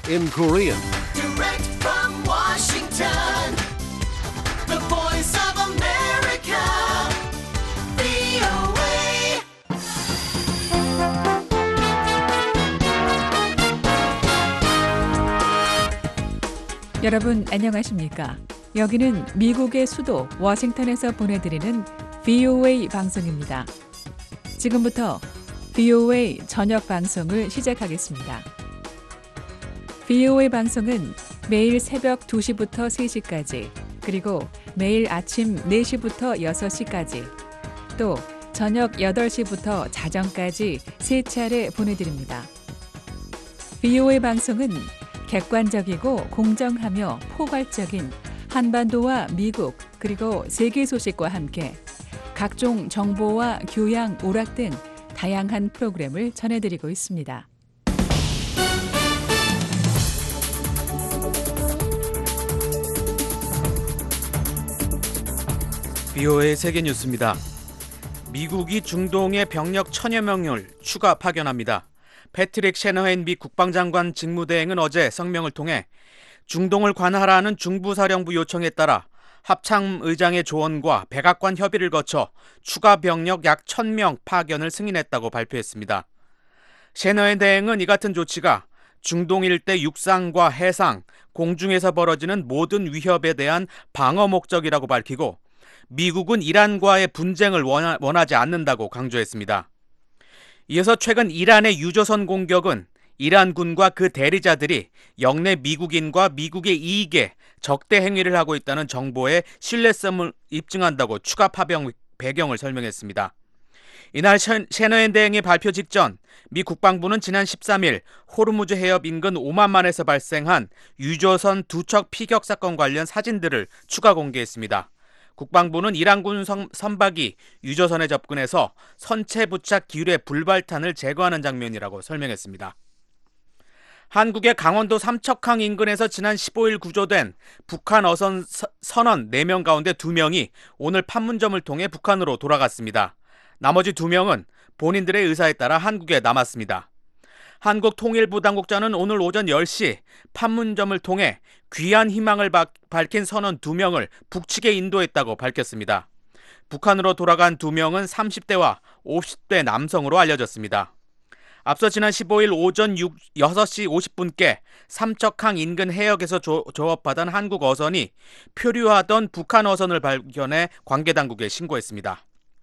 in Korean. Direct from Washington, the voice of America, VOA. 여러분 안녕하십니까? 여기는 미국의 수도 워싱턴에서 보내드리는 VOA 방송입니다. 지금부터 VOA 저녁 방송을 시작하겠습니다. VOA 방송은 매일 새벽 2시부터 3시까지, 그리고 매일 아침 4시부터 6시까지, 또 저녁 8시부터 자정까지 3차례 보내드립니다. VOA 방송은 객관적이고 공정하며 포괄적인 한반도와 미국 그리고 세계 소식과 함께 각종 정보와 교양, 오락 등 다양한 프로그램을 전해드리고 있습니다. VOA 세계 뉴스입니다. 미국이 중동에 병력 1000여 명을 추가 파견합니다. 패트릭 셰너헨 미 국방장관 직무대행은 어제 성명을 통해 중동을 관할하는 중부사령부 요청에 따라 합참의장의 조언과 백악관 협의를 거쳐 추가 병력 약 1000명 파견을 승인했다고 발표했습니다. 셰너헨 대행은 이 같은 조치가 중동 일대 육상과 해상, 공중에서 벌어지는 모든 위협에 대한 방어 목적이라고 밝히고 미국은 이란과의 분쟁을 원하지 않는다고 강조했습니다. 이어서 최근 이란의 유조선 공격은 이란군과 그 대리자들이 영내 미국인과 미국의 이익에 적대 행위를 하고 있다는 정보의 신뢰성을 입증한다고 추가 파병 배경을 설명했습니다. 이날 셰너헨 대행의 발표 직전 미 국방부는 지난 13일 호르무즈 해협 인근 오만만에서 발생한 유조선 2척 피격 사건 관련 사진들을 추가 공개했습니다. 국방부는 이란군 선박이 유조선에 접근해서 선체 부착 기율의 불발탄을 제거하는 장면이라고 설명했습니다. 한국의 강원도 삼척항 인근에서 지난 15일 구조된 북한 어선 선원 4명 가운데 2명이 오늘 판문점을 통해 북한으로 돌아갔습니다. 나머지 2명은 본인들의 의사에 따라 한국에 남았습니다. 한국통일부 당국자는 오늘 오전 10시 판문점을 통해 귀한 희망을 밝힌 선원 2명을 북측에 인도했다고 밝혔습니다. 북한으로 돌아간 2명은 30대와 50대 남성으로 알려졌습니다. 앞서 지난 15일 오전 6시 50분께 삼척항 인근 해역에서 조업하던 한국 어선이 표류하던 북한 어선을 발견해 관계당국에 신고했습니다.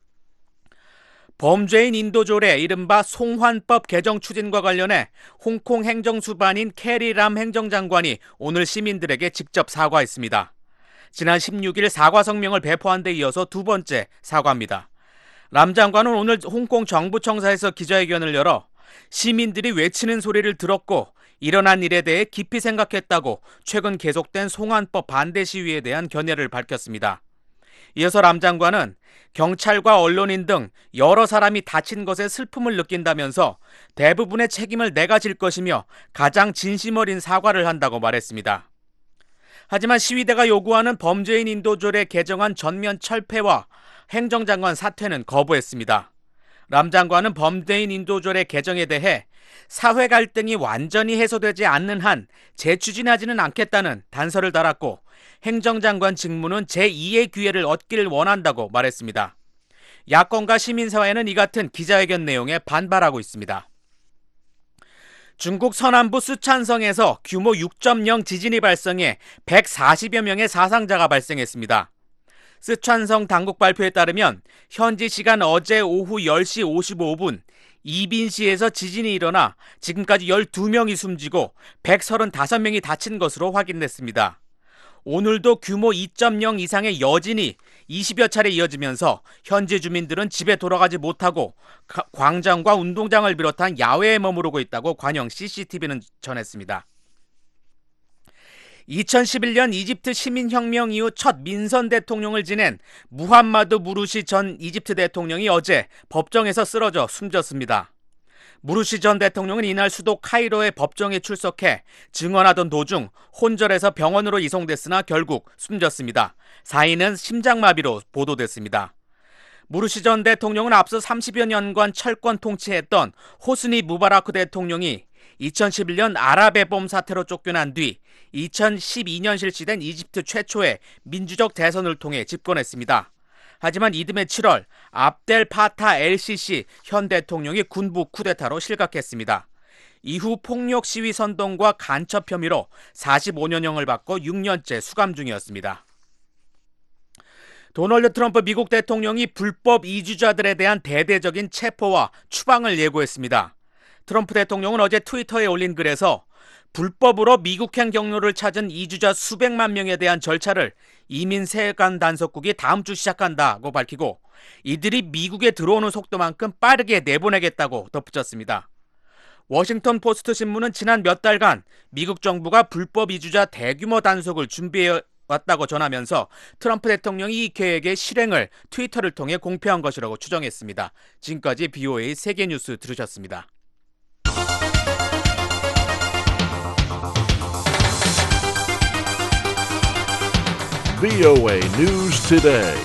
범죄인 인도조례 이른바 송환법 개정 추진과 관련해 홍콩 행정수반인 캐리 람 행정장관이 오늘 시민들에게 직접 사과했습니다. 지난 16일 사과 성명을 배포한 데 이어서 두 번째 사과입니다. 람 장관은 오늘 홍콩 정부청사에서 기자회견을 열어 시민들이 외치는 소리를 들었고 일어난 일에 대해 깊이 생각했다고 최근 계속된 송환법 반대 시위에 대한 견해를 밝혔습니다. 이어서 람 장관은 경찰과 언론인 등 여러 사람이 다친 것에 슬픔을 느낀다면서 대부분의 책임을 내가 질 것이며 가장 진심 어린 사과를 한다고 말했습니다. 하지만 시위대가 요구하는 범죄인 인도조례 개정안 전면 철폐와 행정장관 사퇴는 거부했습니다. 람 장관은 범죄인 인도조례 개정에 대해 사회 갈등이 완전히 해소되지 않는 한 재추진하지는 않겠다는 단서를 달았고 행정장관 직무는 제2의 기회를 얻기를 원한다고 말했습니다. 야권과 시민사회는 이 같은 기자회견 내용에 반발하고 있습니다. 중국 서남부 쓰촨성에서 규모 6.0 지진이 발생해 140여 명의 사상자가 발생했습니다. 쓰촨성 당국 발표에 따르면 현지 시간 어제 오후 10시 55분 이빈시에서 지진이 일어나 지금까지 12명이 숨지고 135명이 다친 것으로 확인됐습니다. 오늘도 규모 2.0 이상의 여진이 20여 차례 이어지면서 현지 주민들은 집에 돌아가지 못하고 광장과 운동장을 비롯한 야외에 머무르고 있다고 관영 CCTV는 전했습니다. 2011년 이집트 시민혁명 이후 첫 민선 대통령을 지낸 무함마드 무르시 전 이집트 대통령이 어제 법정에서 쓰러져 숨졌습니다. 무르시 전 대통령은 이날 수도 카이로의 법정에 출석해 증언하던 도중 혼절해서 병원으로 이송됐으나 결국 숨졌습니다. 사인은 심장마비로 보도됐습니다. 무르시 전 대통령은 앞서 30여 년간 철권 통치했던 호스니 무바라크 대통령이 2011년 아랍의봄 사태로 쫓겨난 뒤 2012년 실시된 이집트 최초의 민주적 대선을 통해 집권했습니다. 하지만 이듬해 7월 압델 파타 LCC 현 대통령이 군부 쿠데타로 실각했습니다. 이후 폭력 시위 선동과 간첩 혐의로 45년형을 받고 6년째 수감 중이었습니다. 도널드 트럼프 미국 대통령이 불법 이주자들에 대한 대대적인 체포와 추방을 예고했습니다. 트럼프 대통령은 어제 트위터에 올린 글에서 불법으로 미국행 경로를 찾은 이주자 수백만 명에 대한 절차를 이민 세관 단속국이 다음 주 시작한다고 밝히고 이들이 미국에 들어오는 속도만큼 빠르게 내보내겠다고 덧붙였습니다. 워싱턴 포스트 신문은 지난 몇 달간 미국 정부가 불법 이주자 대규모 단속을 준비해 왔다고 전하면서 트럼프 대통령이 이 계획의 실행을 트위터를 통해 공표한 것이라고 추정했습니다. 지금까지 BOA 세계뉴스 들으셨습니다. BOA News Today.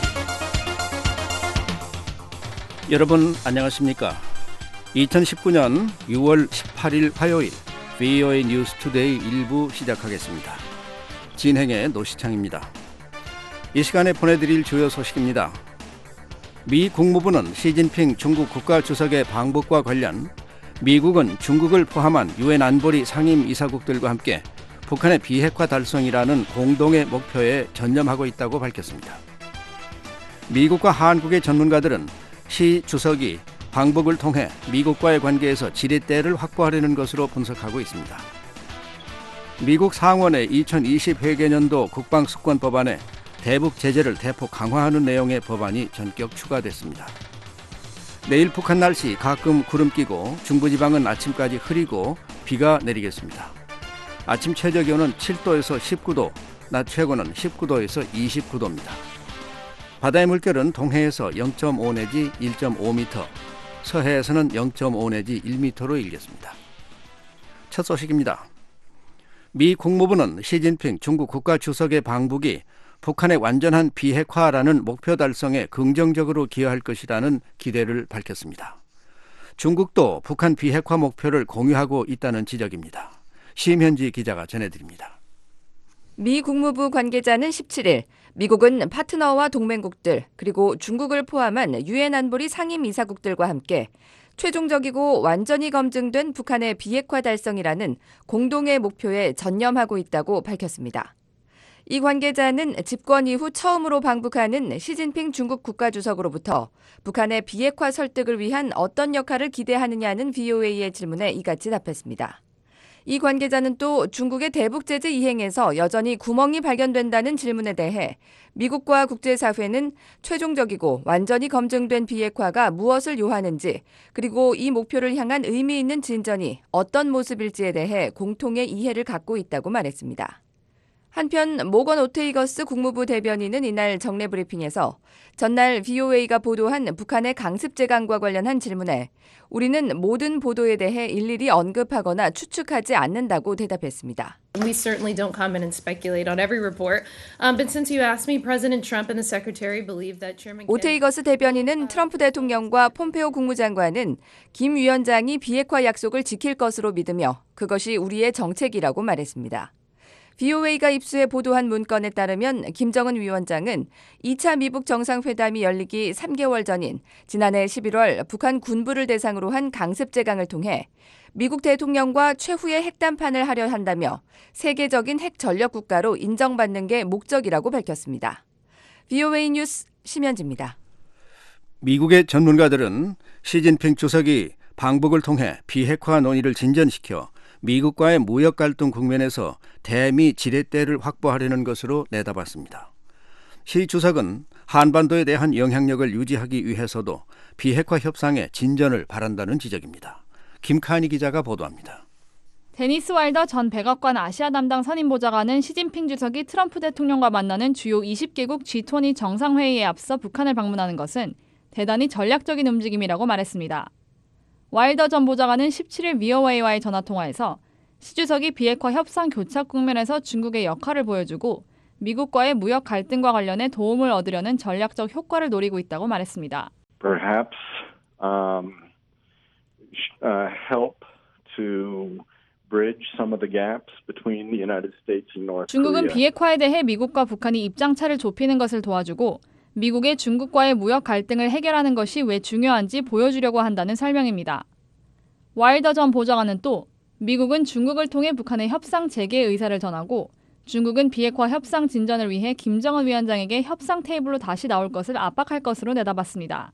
여러분 안녕하십니까? 2019년 6월 18일 화요일 BOA 뉴스 투데이 1부 시작하겠습니다. 진행의 노시창입니다. 이 시간에 보내드릴 주요 소식입니다. 미 국무부는 시진핑 중국 국가주석의 방북과 관련 미국은 중국을 포함한 유엔 안보리 상임이사국들과 함께 북한의 비핵화 달성이라는 공동의 목표에 전념하고 있다고 밝혔습니다. 미국과 한국의 전문가들은 시 주석이 방북을 통해 미국과의 관계에서 지렛대를 확보하려는 것으로 분석하고 있습니다. 미국 상원의 2020 회계년도 국방수권 법안에 대북 제재를 대폭 강화하는 내용의 법안이 전격 추가됐습니다. 내일 북한 날씨 가끔 구름 끼고 중부지방은 아침까지 흐리고 비가 내리겠습니다. 아침 최저 기온은 7도에서 19도, 낮 최고는 19도에서 29도입니다. 바다의 물결은 동해에서 0.5 내지 1.5m, 서해에서는 0.5 내지 1m로 일겠습니다. 첫 소식입니다. 미 국무부는 시진핑 중국 국가주석의 방북이 북한의 완전한 비핵화라는 목표 달성에 긍정적으로 기여할 것이라는 기대를 밝혔습니다. 중국도 북한 비핵화 목표를 공유하고 있다는 지적입니다. 심현지 기자가 전해드립니다. 미 국무부 관계자는 17일 미국은 파트너와 동맹국들 그리고 중국을 포함한 유엔 안보리 상임이사국들과 함께 최종적이고 완전히 검증된 북한의 비핵화 달성이라는 공동의 목표에 전념하고 있다고 밝혔습니다. 이 관계자는 집권 이후 처음으로 방북하는 시진핑 중국 국가주석으로부터 북한의 비핵화 설득을 위한 어떤 역할을 기대하느냐는 BOA의 질문에 이같이 답했습니다. 이 관계자는 또 중국의 대북 제재 이행에서 여전히 구멍이 발견된다는 질문에 대해 미국과 국제사회는 최종적이고 완전히 검증된 비핵화가 무엇을 요하는지 그리고 이 목표를 향한 의미 있는 진전이 어떤 모습일지에 대해 공통의 이해를 갖고 있다고 말했습니다. 한편 모건 오테이거스 국무부 대변인은 이날 정례 브리핑에서 전날 BOA가 보도한 북한의 강습 재간과 관련한 질문에 우리는 모든 보도에 대해 일일이 언급하거나 추측하지 않는다고 대답했습니다. We certainly don't comment and speculate on every report. But since you asked me, President Trump and the Secretary believe that Chairman 오테이거스 대변인은 트럼프 대통령과 폼페오 국무장관은 김 위원장이 비핵화 약속을 지킬 것으로 믿으며 그것이 우리의 정책이라고 말했습니다. BOA가 입수해 보도한 문건에 따르면 김정은 위원장은 2차 미북 정상회담이 열리기 3개월 전인 지난해 11월 북한 군부를 대상으로 한 강습 재강을 통해 미국 대통령과 최후의 핵담판을 하려 한다며 세계적인 핵 전력 국가로 인정받는 게 목적이라고 밝혔습니다. BOA 뉴스 심현지입니다. 미국의 전문가들은 시진핑 주석이 방북을 통해 비핵화 논의를 진전시켜 미국과의 무역 갈등 국면에서 대미 지렛대를 확보하려는 것으로 내다봤습니다. 시 주석은 한반도에 대한 영향력을 유지하기 위해서도 비핵화 협상의 진전을 바란다는 지적입니다. 김카니 기자가 보도합니다. 데니스 와일더 전 백악관 아시아 담당 선임보좌관은 시진핑 주석이 트럼프 대통령과 만나는 주요 20개국 G20 정상회의에 앞서 북한을 방문하는 것은 대단히 전략적인 움직임이라고 말했습니다. 와일더 전 보좌관은 17일 BOA와의 전화통화에서 시 주석이 비핵화 협상 교착 국면에서 중국의 역할을 보여주고 미국과의 무역 갈등과 관련해 도움을 얻으려는 전략적 효과를 노리고 있다고 말했습니다. Perhaps help to bridge some of the gaps between the United States and North 중국은 Korea. 비핵화에 대해 미국과 북한이 입장차를 좁히는 것을 도와주고 미국의 중국과의 무역 갈등을 해결하는 것이 왜 중요한지 보여주려고 한다는 설명입니다. 와일더 전 보좌관은 또 미국은 중국을 통해 북한의 협상 재개 의사를 전하고 중국은 비핵화 협상 진전을 위해 김정은 위원장에게 협상 테이블로 다시 나올 것을 압박할 것으로 내다봤습니다.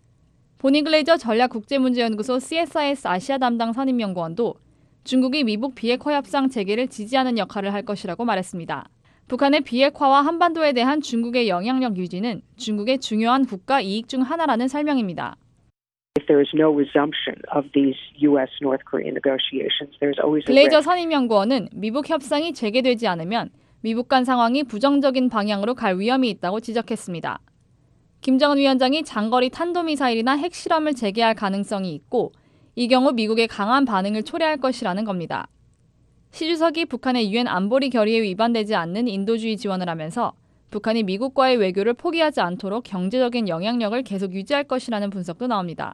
보니 글레이저 전략국제문제연구소 CSIS 아시아 담당 선임연구원도 중국이 미북 비핵화 협상 재개를 지지하는 역할을 할 것이라고 말했습니다. 북한의 비핵화와 한반도에 대한 중국의 영향력 유지는 중국의 중요한 국가 이익 중 하나라는 설명입니다. If there is no resumption of these U.S.-North Korean negotiations, there is always a 글레이저 risk. 선임연구원은 미북 협상이 재개되지 않으면 미북 간 상황이 부정적인 방향으로 갈 위험이 있다고 지적했습니다. 김정은 위원장이 장거리 탄도미사일이나 핵실험을 재개할 가능성이 있고 이 경우 미국의 강한 반응을 초래할 것이라는 겁니다. 시 주석이 북한의 유엔 안보리 결의에 위반되지 않는 인도주의 지원을 하면서 북한이 미국과의 외교를 포기하지 않도록 경제적인 영향력을 계속 유지할 것이라는 분석도 나옵니다.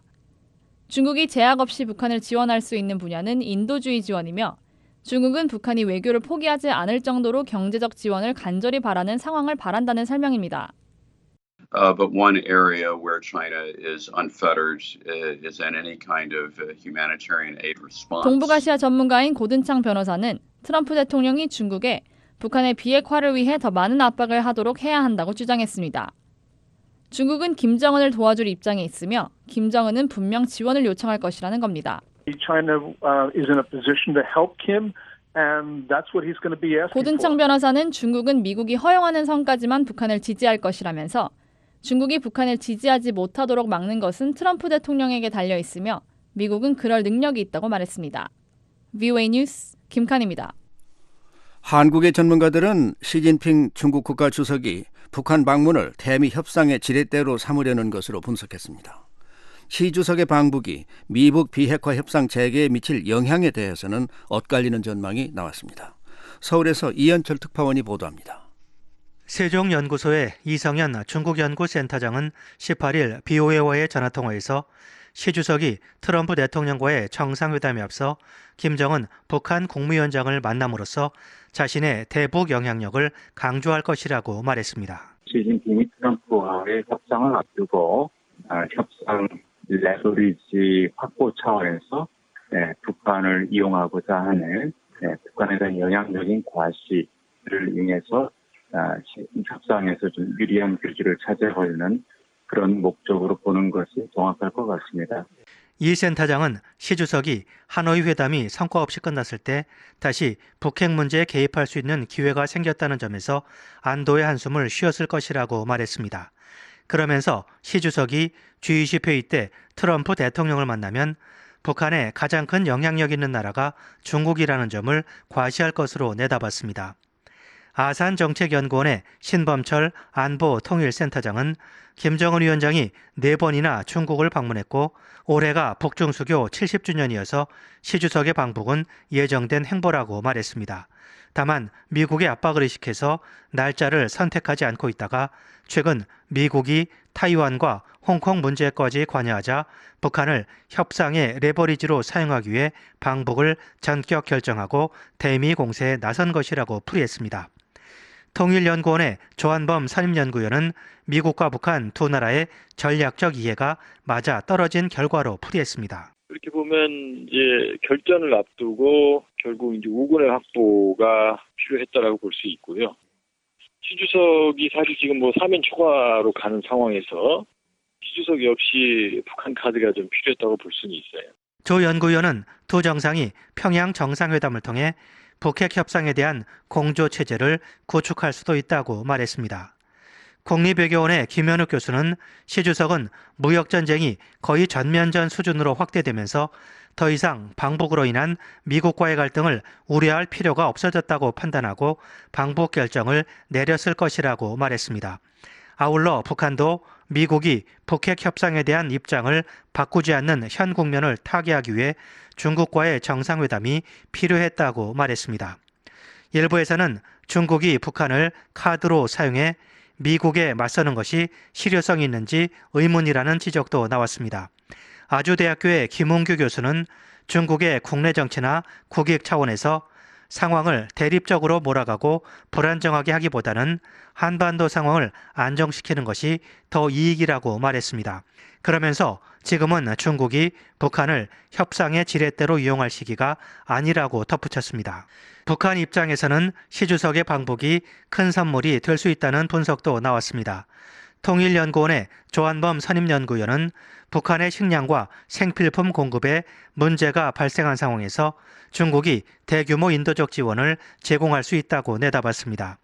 중국이 제약 없이 북한을 지원할 수 있는 분야는 인도주의 지원이며 중국은 북한이 외교를 포기하지 않을 정도로 경제적 지원을 간절히 바라는 상황을 바란다는 설명입니다. But one area where China is unfettered is in any kind of humanitarian aid response. 동북아시아 전문가인 고든창 변호사는 트럼프 대통령이 중국에 북한의 비핵화를 위해 더 많은 압박을 하도록 해야 한다고 주장했습니다. 중국은 김정은을 도와줄 입장에 있으며 김정은은 분명 지원을 요청할 것이라는 겁니다. China is in a position to help Kim, and that's what he's going to be asking for. 고든창 변호사는 중국은 미국이 허용하는 선까지만 북한을 지지할 것이라면서 중국이 북한을 지지하지 못하도록 막는 것은 트럼프 대통령에게 달려 있으며 미국은 그럴 능력이 있다고 말했습니다. VOA 뉴스 김칸입니다. 한국의 전문가들은 시진핑 중국 국가 주석이 북한 방문을 대미 협상의 지렛대로 삼으려는 것으로 분석했습니다. 시 주석의 방북이 미북 비핵화 협상 재개에 미칠 영향에 대해서는 엇갈리는 전망이 나왔습니다. 서울에서 이현철 특파원이 보도합니다. 세종연구소의 이성현 중국연구센터장은 18일 BOA와의 전화통화에서 시 주석이 트럼프 대통령과의 정상회담에 앞서 김정은 북한 국무위원장을 만남으로써 자신의 대북 영향력을 강조할 것이라고 말했습니다. 시진핑이 트럼프와의 협상을 앞두고 협상 레버리지 확보 차원에서 북한을 이용하고자 하는 북한에 대한 영향적인 과시를 이용해서 협상에서 좀 유리한 교지를 찾아보려는 그런 목적으로 보는 것이 정확할 것 같습니다. 이 센터장은 시 주석이 하노이 회담이 성과 없이 끝났을 때 다시 북핵 문제에 개입할 수 있는 기회가 생겼다는 점에서 안도의 한숨을 쉬었을 것이라고 말했습니다. 그러면서 시 주석이 G20 회의 때 트럼프 대통령을 만나면 북한에 가장 큰 영향력 있는 나라가 중국이라는 점을 과시할 것으로 내다봤습니다. 아산정책연구원의 신범철 안보통일센터장은 김정은 위원장이 4번이나 중국을 방문했고 올해가 북중수교 70주년이어서 시 주석의 방북은 예정된 행보라고 말했습니다. 다만 미국의 압박을 의식해서 날짜를 선택하지 않고 있다가 최근 미국이 타이완과 홍콩 문제까지 관여하자 북한을 협상의 레버리지로 사용하기 위해 방북을 전격 결정하고 대미 공세에 나선 것이라고 풀이했습니다. 통일연구원의 조한범 선임연구위원은 미국과 북한 두 나라의 전략적 이해가 맞아 떨어진 결과로 풀이했습니다. 이렇게 보면 이제 결전을 앞두고 결국 이제 우군의 확보가 필요했다라고 볼 수 있고요. 시 주석이 사실 지금 사면 초과로 가는 상황에서 시 주석 역시 북한 카드가 좀 필요했다고 볼 수는 있어요. 조 연구위원은 두 정상이 평양 정상회담을 통해 북핵 협상에 대한 공조 체제를 구축할 수도 있다고 말했습니다. 국립외교원의 김현욱 교수는 시 주석은 무역전쟁이 거의 전면전 수준으로 확대되면서 더 이상 방북으로 인한 미국과의 갈등을 우려할 필요가 없어졌다고 판단하고 방북 결정을 내렸을 것이라고 말했습니다. 아울러 북한도 미국이 북핵 협상에 대한 입장을 바꾸지 않는 현 국면을 타개하기 위해 중국과의 정상회담이 필요했다고 말했습니다. 일부에서는 중국이 북한을 카드로 사용해 미국에 맞서는 것이 실효성이 있는지 의문이라는 지적도 나왔습니다. 아주대학교의 김홍규 교수는 중국의 국내 정치나 국익 차원에서 상황을 대립적으로 몰아가고 불안정하게 하기보다는 한반도 상황을 안정시키는 것이 더 이익이라고 말했습니다. 그러면서 지금은 중국이 북한을 협상의 지렛대로 이용할 시기가 아니라고 덧붙였습니다. 북한 입장에서는 시 주석의 방북이 큰 선물이 될 수 있다는 분석도 나왔습니다. 통일연구원의 조한범 선임연구위원은 북한의 식량과 생필품 공급에 문제가 발생한 상황에서 중국이 대규모 인도적 지원을 제공할 수 있다고 내다봤습니다.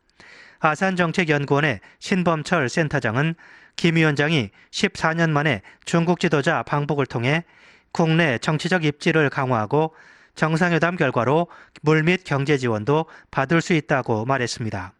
아산정책연구원의 신범철 센터장은 김 위원장이 14년 만에 중국 지도자 방북을 통해 국내 정치적 입지를 강화하고 정상회담 결과로 물밑 경제 지원도 받을 수 있다고 말했습니다.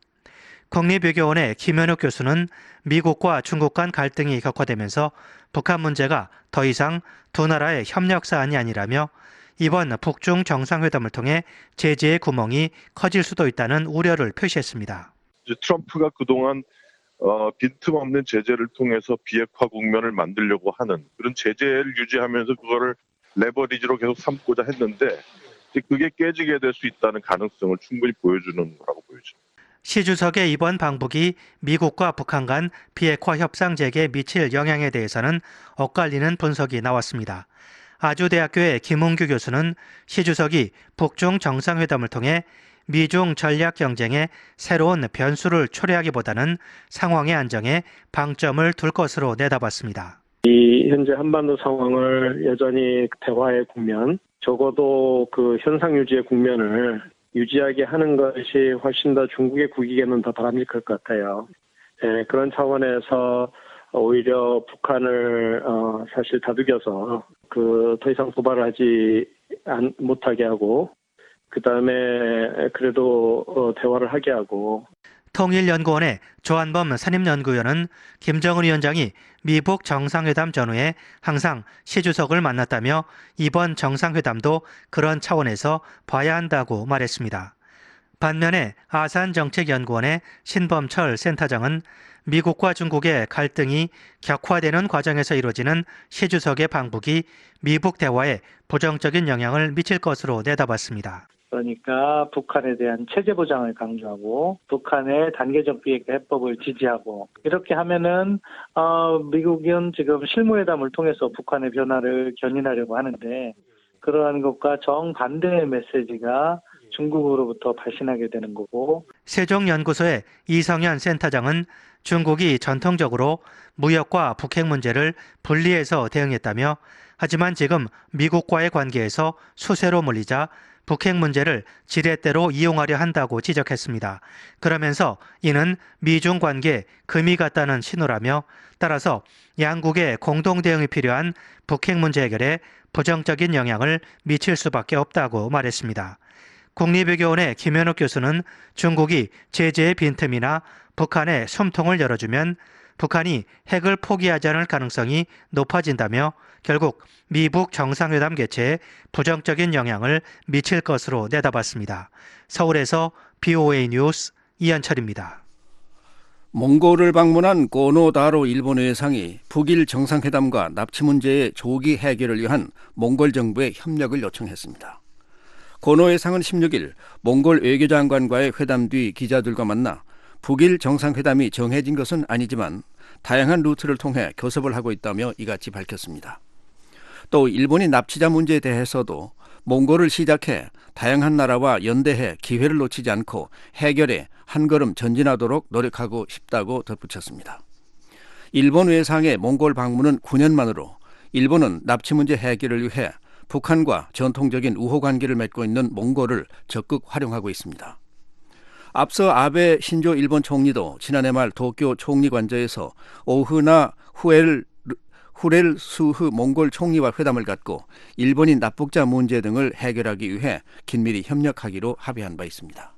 국립외교원의 김현욱 교수는 미국과 중국 간 갈등이 격화되면서 북한 문제가 더 이상 두 나라의 협력 사안이 아니라며 이번 북중 정상회담을 통해 제재의 구멍이 커질 수도 있다는 우려를 표시했습니다. 트럼프가 그동안 빈틈없는 제재를 통해서 비핵화 국면을 만들려고 하는 그런 제재를 유지하면서 그거를 레버리지로 계속 삼고자 했는데 그게 깨지게 될 수 있다는 가능성을 충분히 보여주는 거라고 보여집니다. 시 주석의 이번 방북이 미국과 북한 간 비핵화 협상 재개에 미칠 영향에 대해서는 엇갈리는 분석이 나왔습니다. 아주대학교의 김웅규 교수는 시 주석이 북중 정상회담을 통해 미중 전략 경쟁에 새로운 변수를 초래하기보다는 상황의 안정에 방점을 둘 것으로 내다봤습니다. 이 현재 한반도 상황을 여전히 대화의 국면, 적어도 그 현상 유지의 국면을 유지하게 하는 것이 훨씬 더 중국의 국익에는 더 바람직할 것 같아요. 그런 차원에서 오히려 북한을 사실 다독여서 더 이상 도발을 하지 못하게 하고 그다음에 그래도 대화를 하게 하고. 통일연구원의 조한범 선임연구위원은 김정은 위원장이 미북 정상회담 전후에 항상 시 주석을 만났다며 이번 정상회담도 그런 차원에서 봐야 한다고 말했습니다. 반면에 아산정책연구원의 신범철 센터장은 미국과 중국의 갈등이 격화되는 과정에서 이루어지는 시 주석의 방북이 미북 대화에 부정적인 영향을 미칠 것으로 내다봤습니다. 그러니까 북한에 대한 체제 보장을 강조하고 북한의 단계적 비핵화 해법을 지지하고 이렇게 하면은 미국은 지금 실무회담을 통해서 북한의 변화를 견인하려고 하는데 그러한 것과 정반대의 메시지가 중국으로부터 발신하게 되는 거고. 세종연구소의 이성현 센터장은 중국이 전통적으로 무역과 북핵 문제를 분리해서 대응했다며 하지만 지금 미국과의 관계에서 수세로 몰리자 북핵 문제를 지렛대로 이용하려 한다고 지적했습니다. 그러면서 이는 미중 관계에 금이 갔다는 신호라며 따라서 양국의 공동 대응이 필요한 북핵 문제 해결에 부정적인 영향을 미칠 수밖에 없다고 말했습니다. 국립외교원의 김현욱 교수는 중국이 제재의 빈틈이나 북한의 숨통을 열어주면 북한이 핵을 포기하지 않을 가능성이 높아진다며 결국 미북 정상회담 개최에 부정적인 영향을 미칠 것으로 내다봤습니다. 서울에서 BOA 뉴스 이현철입니다. 몽골을 방문한 고노다로 일본 외상이 북일 정상회담과 납치 문제의 조기 해결을 위한 몽골 정부의 협력을 요청했습니다. 고노 외상은 16일 몽골 외교장관과의 회담 뒤 기자들과 만나 북일 정상회담이 정해진 것은 아니지만 다양한 루트를 통해 교섭을 하고 있다며 이같이 밝혔습니다. 또 일본이 납치자 문제에 대해서도 몽골을 시작해 다양한 나라와 연대해 기회를 놓치지 않고 해결에 한 걸음 전진하도록 노력하고 싶다고 덧붙였습니다. 일본 외상의 몽골 방문은 9년 만으로 일본은 납치 문제 해결을 위해 북한과 전통적인 우호 관계를 맺고 있는 몽골을 적극 활용하고 있습니다. 앞서 아베 신조 일본 총리도 지난해 말 도쿄 총리관저에서 오흐나 후렐수흐 몽골 총리와 회담을 갖고 일본인 납북자 문제 등을 해결하기 위해 긴밀히 협력하기로 합의한 바 있습니다.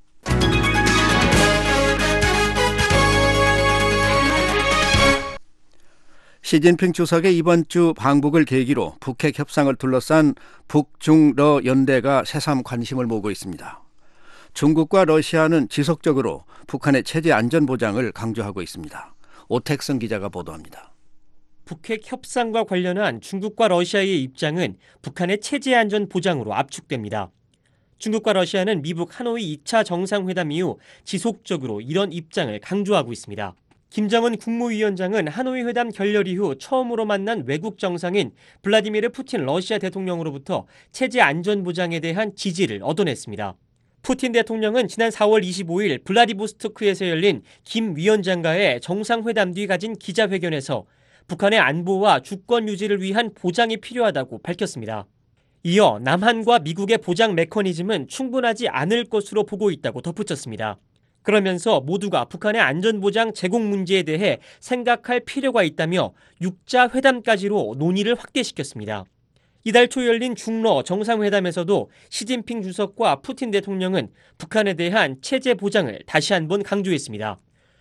시진핑 주석의 이번 주 방북을 계기로 북핵 협상을 둘러싼 북중러 연대가 새삼 관심을 모으고 있습니다. 중국과 러시아는 지속적으로 북한의 체제 안전 보장을 강조하고 있습니다. 오택성 기자가 보도합니다. 북핵 협상과 관련한 중국과 러시아의 입장은 북한의 체제 안전 보장으로 압축됩니다. 중국과 러시아는 미국 하노이 2차 정상회담 이후 지속적으로 이런 입장을 강조하고 있습니다. 김정은 국무위원장은 하노이 회담 결렬 이후 처음으로 만난 외국 정상인 블라디미르 푸틴 러시아 대통령으로부터 체제 안전 보장에 대한 지지를 얻어냈습니다. 푸틴 대통령은 지난 4월 25일 블라디보스토크에서 열린 김 위원장과의 정상회담 뒤 가진 기자회견에서 북한의 안보와 주권 유지를 위한 보장이 필요하다고 밝혔습니다. 이어 남한과 미국의 보장 메커니즘은 충분하지 않을 것으로 보고 있다고 덧붙였습니다. 그러면서 모두가 북한의 안전보장 제공 문제에 대해 생각할 필요가 있다며 6자 회담까지로 논의를 확대시켰습니다. 이달 초 열린 중러 정상회담에서도 시진핑 주석과 푸틴 대통령은 북한에 대한 체제 보장을 다시 한번 강조했습니다.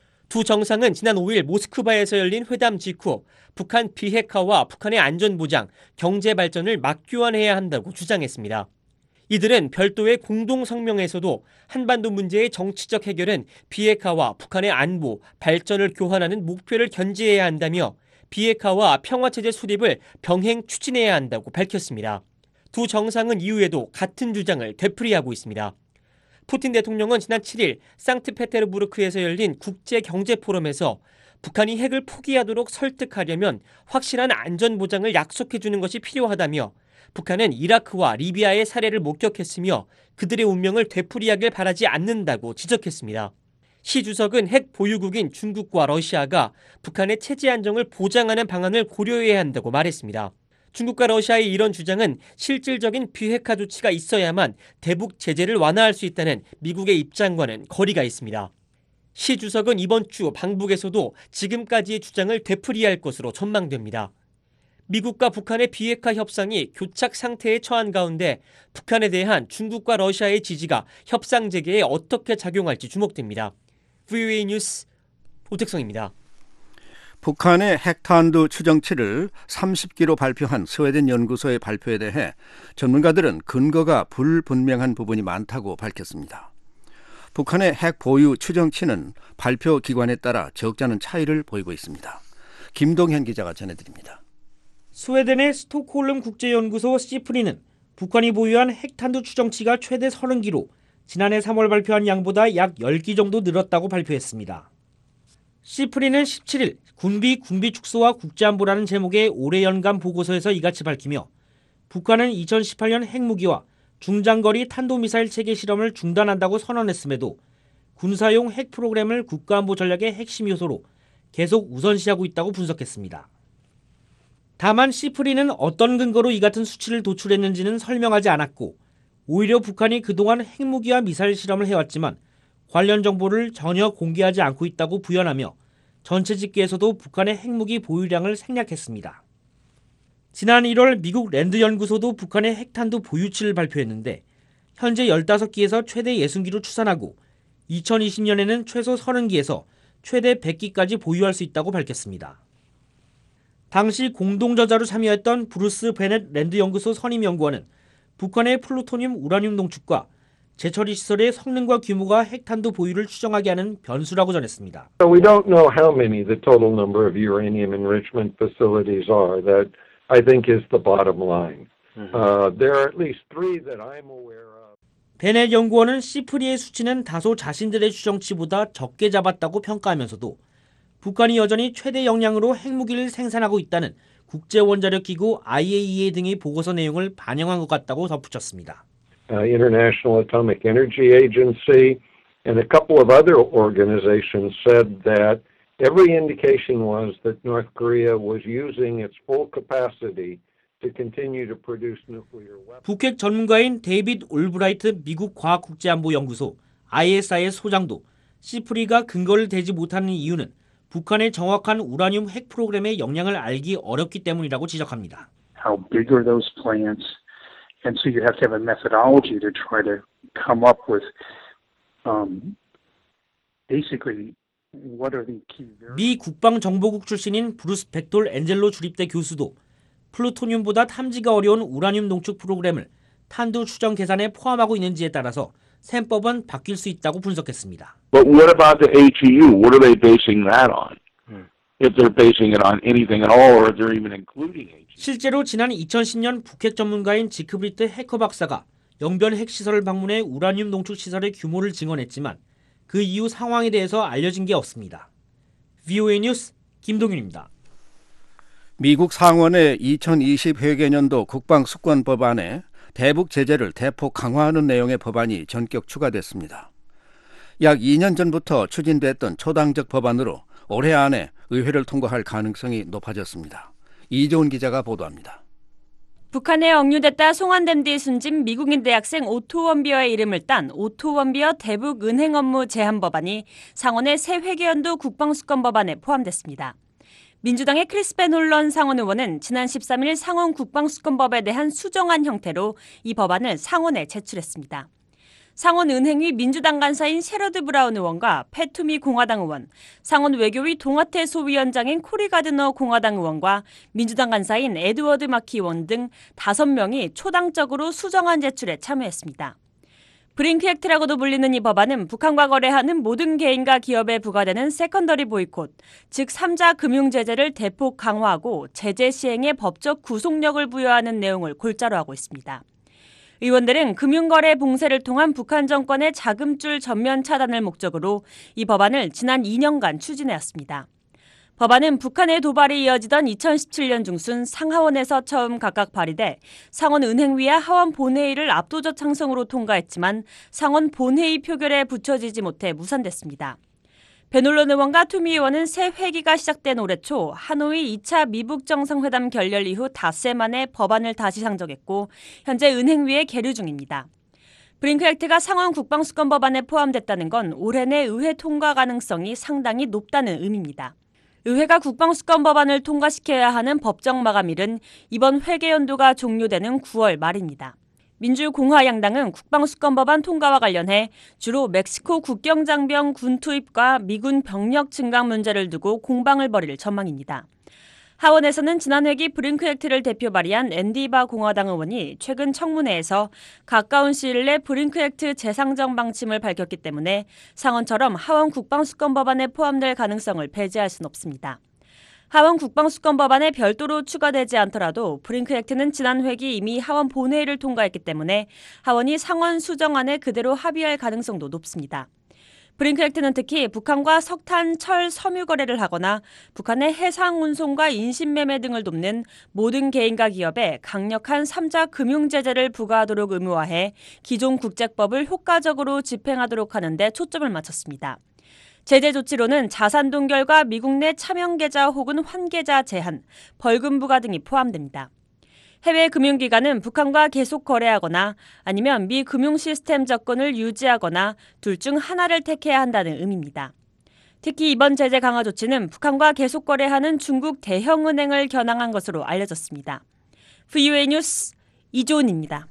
두 정상은 지난 5일 모스크바에서 열린 회담 직후 북한 비핵화와 북한의 안전보장, 경제 발전을 맞교환해야 한다고 주장했습니다. 이들은 별도의 공동 성명에서도 한반도 문제의 정치적 해결은 비핵화와 북한의 안보, 발전을 교환하는 목표를 견지해야 한다며 비핵화와 평화체제 수립을 병행 추진해야 한다고 밝혔습니다. 두 정상은 이후에도 같은 주장을 되풀이하고 있습니다. 푸틴 대통령은 지난 7일 상트페테르부르크에서 열린 국제경제포럼에서 북한이 핵을 포기하도록 설득하려면 확실한 안전보장을 약속해주는 것이 필요하다며 북한은 이라크와 리비아의 사례를 목격했으며 그들의 운명을 되풀이하길 바라지 않는다고 지적했습니다. 시 주석은 핵 보유국인 중국과 러시아가 북한의 체제 안정을 보장하는 방안을 고려해야 한다고 말했습니다. 중국과 러시아의 이런 주장은 실질적인 비핵화 조치가 있어야만 대북 제재를 완화할 수 있다는 미국의 입장과는 거리가 있습니다. 시 주석은 이번 주 방북에서도 지금까지의 주장을 되풀이할 것으로 전망됩니다. 미국과 북한의 비핵화 협상이 교착 상태에 처한 가운데 북한에 대한 중국과 러시아의 지지가 협상 재개에 어떻게 작용할지 주목됩니다. VOA 뉴스 오택성입니다. 북한의 핵탄두 추정치를 30기로 발표한 스웨덴 연구소의 발표에 대해 전문가들은 근거가 불분명한 부분이 많다고 밝혔습니다. 북한의 핵 보유 추정치는 발표 기관에 따라 적잖은 차이를 보이고 있습니다. 김동현 기자가 전해드립니다. 스웨덴의 스톡홀름 국제연구소 시프리는 북한이 보유한 핵탄두 추정치가 최대 30기로 지난해 3월 발표한 양보다 약 10기 정도 늘었다고 발표했습니다. 시프리는 17일 군비 축소와 국제안보라는 제목의 올해 연간 보고서에서 이같이 밝히며 북한은 2018년 핵무기와 중장거리 탄도미사일 체계 실험을 중단한다고 선언했음에도 군사용 핵 프로그램을 국가안보 전략의 핵심 요소로 계속 우선시하고 있다고 분석했습니다. 다만 시프리는 어떤 근거로 이 같은 수치를 도출했는지는 설명하지 않았고 오히려 북한이 그동안 핵무기와 미사일 실험을 해왔지만 관련 정보를 전혀 공개하지 않고 있다고 부연하며 전체 집계에서도 북한의 핵무기 보유량을 생략했습니다. 지난 1월 미국 랜드 연구소도 북한의 핵탄두 보유치를 발표했는데 현재 15기에서 최대 60기로 추산하고 2020년에는 최소 30기에서 최대 100기까지 보유할 수 있다고 밝혔습니다. 당시 공동저자로 참여했던 브루스 베넷 랜드 연구소 선임 연구원은 북한의 플루토늄 우라늄 농축과 재처리 시설의 성능과 규모가 핵탄두 보유를 추정하게 하는 변수라고 전했습니다. We don't know how many the total number of uranium enrichment facilities are. That I think is the bottom line. There are at least 3 that I'm aware of. 베넷 연구원은 시프리의 수치는 다소 자신들의 추정치보다 적게 잡았다고 평가하면서도 북한이 여전히 최대 역량으로 핵무기를 생산하고 있다는 국제원자력기구 IAEA 등의 보고서 내용을 반영한 것 같다고 덧붙였습니다. International Atomic Energy Agency and a couple of other organizations said that every indication was that North Korea was using its full capacity to continue to produce nuclear weapons. 북핵 전문가인 데이빗 올브라이트 미국 과학국제안보연구소 ISI의 소장도 시프리가 근거를 대지 못하는 이유는 북한의 정확한 우라늄 핵 프로그램의 역량을 알기 어렵기 때문이라고 지적합니다. How big are those plants? And so you have to have a methodology to try to come up with basically what are the key variables. 미 국방정보국 출신인 브루스 백돌 엔젤로 주립대 교수도 플루토늄보다 탐지가 어려운 우라늄 농축 프로그램을 탄두 추정 계산에 포함하고 있는지에 따라서 셈법은 바뀔 수 있다고 분석했습니다. But what about the ATU? What are they basing that on? if they're basing it on anything at all or they're even including it. 실제로 지난 2010년 북핵 전문가인 지크브리트 해커 박사가 영변 핵시설을 방문해 우라늄 농축 시설의 규모를 증언했지만 그 이후 상황에 대해서 알려진 게 없습니다. VOA 뉴스 김동윤입니다. 미국 상원의 2020 회계년도 국방수권 법안에 대북 제재를 대폭 강화하는 내용의 법안이 전격 추가됐습니다. 약 2년 전부터 추진됐던 초당적 법안으로 올해 안에 의회를 통과할 가능성이 높아졌습니다. 이조은 기자가 보도합니다. 북한에 억류됐다 송환된 뒤 숨진 미국인 대학생 오토 원비어의 이름을 딴 오토 원비어 대북 은행 업무 제한 법안이 상원의 새 회계연도 국방수권 법안에 포함됐습니다. 민주당의 크리스펜 홀런 상원 의원은 지난 13일 상원 국방수권법에 대한 수정안 형태로 이 법안을 상원에 제출했습니다. 상원 은행위 민주당 간사인 셰러드 브라운 의원과 패투미 공화당 의원, 상원 외교위 동아태 소위원장인 코리 가드너 공화당 의원과 민주당 간사인 에드워드 마키 의원 등 5명이 초당적으로 수정안 제출에 참여했습니다. 브링크 액트라고도 불리는 이 법안은 북한과 거래하는 모든 개인과 기업에 부과되는 세컨더리 보이콧, 즉 3자 금융 제재를 대폭 강화하고 제재 시행에 법적 구속력을 부여하는 내용을 골자로 하고 있습니다. 의원들은 금융거래 봉쇄를 통한 북한 정권의 자금줄 전면 차단을 목적으로 이 법안을 지난 2년간 추진해왔습니다. 법안은 북한의 도발이 이어지던 2017년 중순 상하원에서 처음 각각 발의돼 상원 은행위와 하원 본회의를 압도적 찬성으로 통과했지만 상원 본회의 표결에 붙여지지 못해 무산됐습니다. 베놀런 의원과 투미 의원은 새 회기가 시작된 올해 초 하노이 2차 미북 정상회담 결렬 이후 닷새 만에 법안을 다시 상정했고 현재 은행위에 계류 중입니다. 브링크 액트가 상원 국방수권 법안에 포함됐다는 건 올해 내 의회 통과 가능성이 상당히 높다는 의미입니다. 의회가 국방수권 법안을 통과시켜야 하는 법정 마감일은 이번 회계연도가 종료되는 9월 말입니다. 민주공화 양당은 국방수권 법안 통과와 관련해 주로 멕시코 국경장병 군 투입과 미군 병력 증강 문제를 두고 공방을 벌일 전망입니다. 하원에서는 지난 회기 브링크 액트를 대표 발의한 앤디 바 공화당 의원이 최근 청문회에서 가까운 시일 내 브링크 액트 재상정 방침을 밝혔기 때문에 상원처럼 하원 국방수권 법안에 포함될 가능성을 배제할 순 없습니다. 하원 국방수권 법안에 별도로 추가되지 않더라도 브링크 액트는 지난 회기 이미 하원 본회의를 통과했기 때문에 하원이 상원 수정안에 그대로 합의할 가능성도 높습니다. 브링크 액트는 특히 북한과 석탄, 철, 섬유 거래를 하거나 북한의 해상 운송과 인신매매 등을 돕는 모든 개인과 기업에 강력한 3자 금융 제재를 부과하도록 의무화해 기존 국제법을 효과적으로 집행하도록 하는 데 초점을 맞췄습니다. 제재 조치로는 자산 동결과 미국 내 차명 계좌 혹은 환계자 제한, 벌금 부과 등이 포함됩니다. 해외 금융기관은 북한과 계속 거래하거나 아니면 미 금융 시스템 접근을 유지하거나 둘 중 하나를 택해야 한다는 의미입니다. 특히 이번 제재 강화 조치는 북한과 계속 거래하는 중국 대형은행을 겨냥한 것으로 알려졌습니다. VOA 뉴스 이조은입니다.